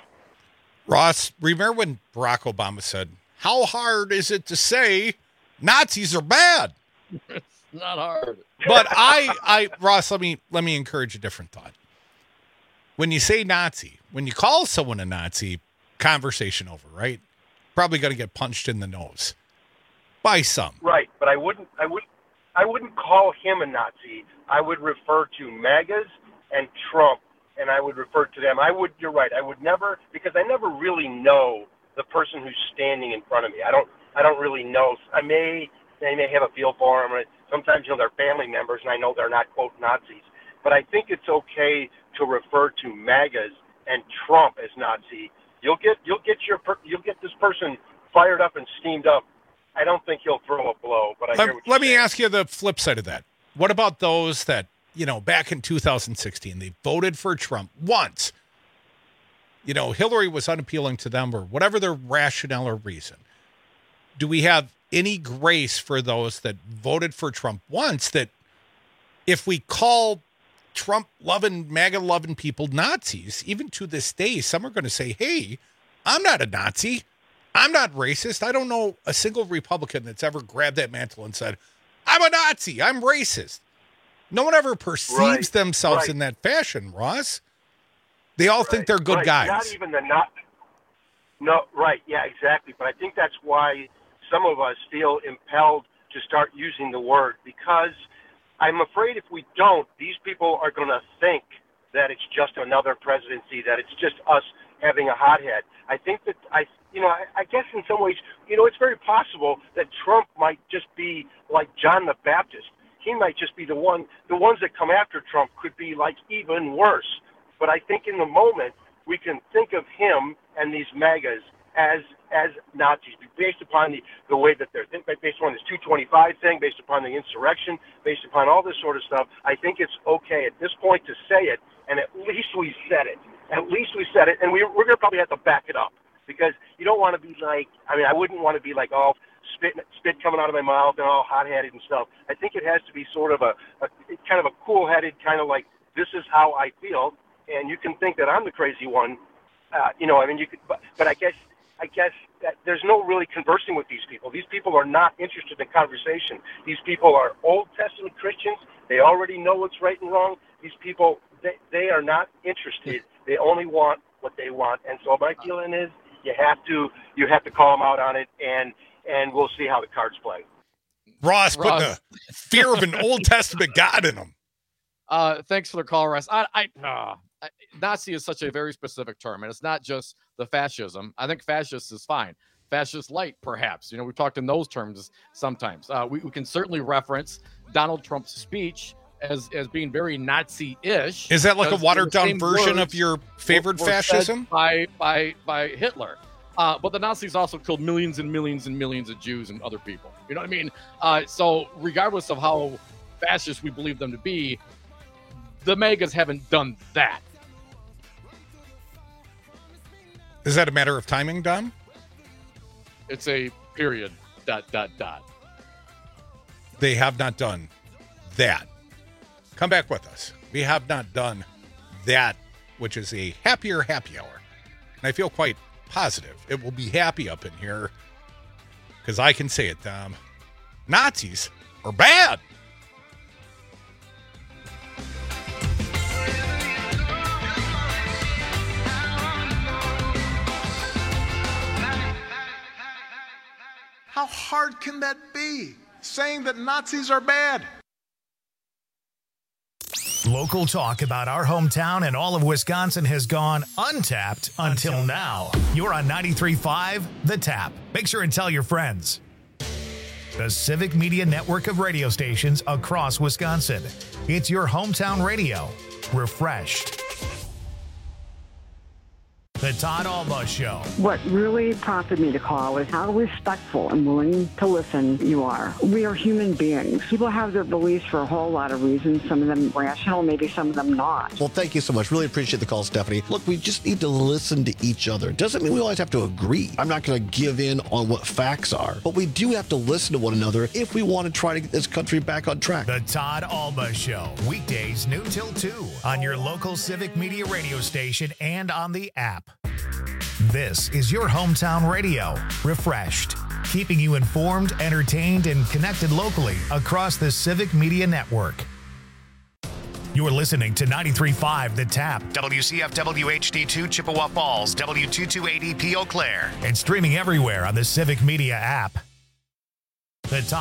Ross, remember when Barack Obama said, how hard is it to say Nazis are bad? It's not hard. But I, I, Ross, let me let me encourage a different thought. When you say Nazi, when you call someone a Nazi, conversation over, right? Probably going to get punched in the nose by some. Right, but I wouldn't, I would, I wouldn't call him a Nazi. I would refer to MAGAs and Trump, and I would refer to them. I would. You're right. I would never, because I never really know the person who's standing in front of me. I don't. I don't really know. I may. They may have a feel for them. Sometimes, you know, they're family members, and I know they're not, quote, Nazis. But I think it's okay to refer to MAGAs and Trump as Nazi. You'll get you'll get your you'll get this person fired up and steamed up. I don't think he'll throw a blow. But I let, hear what let you're me ask you the flip side of that. What about those that, you know, back in two thousand sixteen, they voted for Trump once? You know, Hillary was unappealing to them, or whatever their rationale or reason. Do we have any grace for those that voted for Trump once, that if we call Trump-loving, MAGA-loving people Nazis, even to this day, some are going to say, hey, I'm not a Nazi. I'm not racist. I don't know a single Republican that's ever grabbed that mantle and said, I'm a Nazi. I'm racist. No one ever perceives Right, themselves right. in that fashion, Ross. They all think they're good right. guys. Not even the not. No, right. Yeah, exactly. But I think that's why some of us feel impelled to start using the word, because I'm afraid if we don't, these people are going to think that it's just another presidency, that it's just us having a hothead. I think that I, you know, I, I guess in some ways, you know, it's very possible that Trump might just be like John the Baptist. He might just be the one. The ones that come after Trump could be like even worse. But I think in the moment we can think of him and these MAGAs as as Nazis, based upon the, the way that they're based upon this two twenty-five thing, based upon the insurrection, based upon all this sort of stuff. I think it's okay at this point to say it, and at least we said it. At least we said it, and we, we're going to probably have to back it up, because you don't want to be like, I mean, I wouldn't want to be like all spit spit coming out of my mouth and all hot-headed and stuff. I think it has to be sort of a, a kind of a cool-headed, kind of like, this is how I feel, and you can think that I'm the crazy one. Uh, you know, I mean, you could, but, but I guess. I guess that there's no really conversing with these people. These people are not interested in conversation. These people are Old Testament Christians. They already know what's right and wrong. These people, they, they are not interested. They only want what they want. And so my feeling is you have to you have to call them out on it, and and we'll see how the cards play. Ross, put Ross. the fear of an Old Testament God in them. Uh, thanks for the call, Russ. I, I, uh, I, Nazi is such a very specific term, and it's not just the fascism. I think fascist is fine. Fascist light, perhaps. You know, we've talked in those terms sometimes. Uh, we, we can certainly reference Donald Trump's speech as as being very Nazi-ish. Is that like a because watered the down same version words of your favorite were- were said fascism? by by by Hitler? Uh, but the Nazis also killed millions and millions and millions of Jews and other people. You know what I mean? Uh, so regardless of how fascist we believe them to be, the MAGAs haven't done that. Is that a matter of timing, Dom? It's a period, dot, dot, dot. They have not done that. Come back with us. We have not done that, which is a happier happy hour. And I feel quite positive it will be happy up in here, because I can say it, Dom. Nazis are bad. How hard can that be? Saying that Nazis are bad. Local talk about our hometown and all of Wisconsin has gone untapped until now. You're on ninety-three point five The Tap. Make sure and tell your friends. The Civic Media Network of radio stations across Wisconsin. It's your hometown radio. Refreshed. The Todd Alba Show. What really prompted me to call is how respectful and willing to listen you are. We are human beings. People have their beliefs for a whole lot of reasons, some of them rational, maybe some of them not. Well, thank you so much. Really appreciate the call, Stephanie. Look, we just need to listen to each other. Doesn't mean we always have to agree. I'm not going to give in on what facts are, but we do have to listen to one another if we want to try to get this country back on track. The Todd Alba Show, weekdays noon till two on your local Civic Media radio station and on the app. This is your hometown radio, refreshed, keeping you informed, entertained, and connected locally across the Civic Media Network. You're listening to ninety-three point five The Tap, W C F W H D two Chippewa Falls, W two twenty-eight E P Eau Claire, and streaming everywhere on the Civic Media app. The Top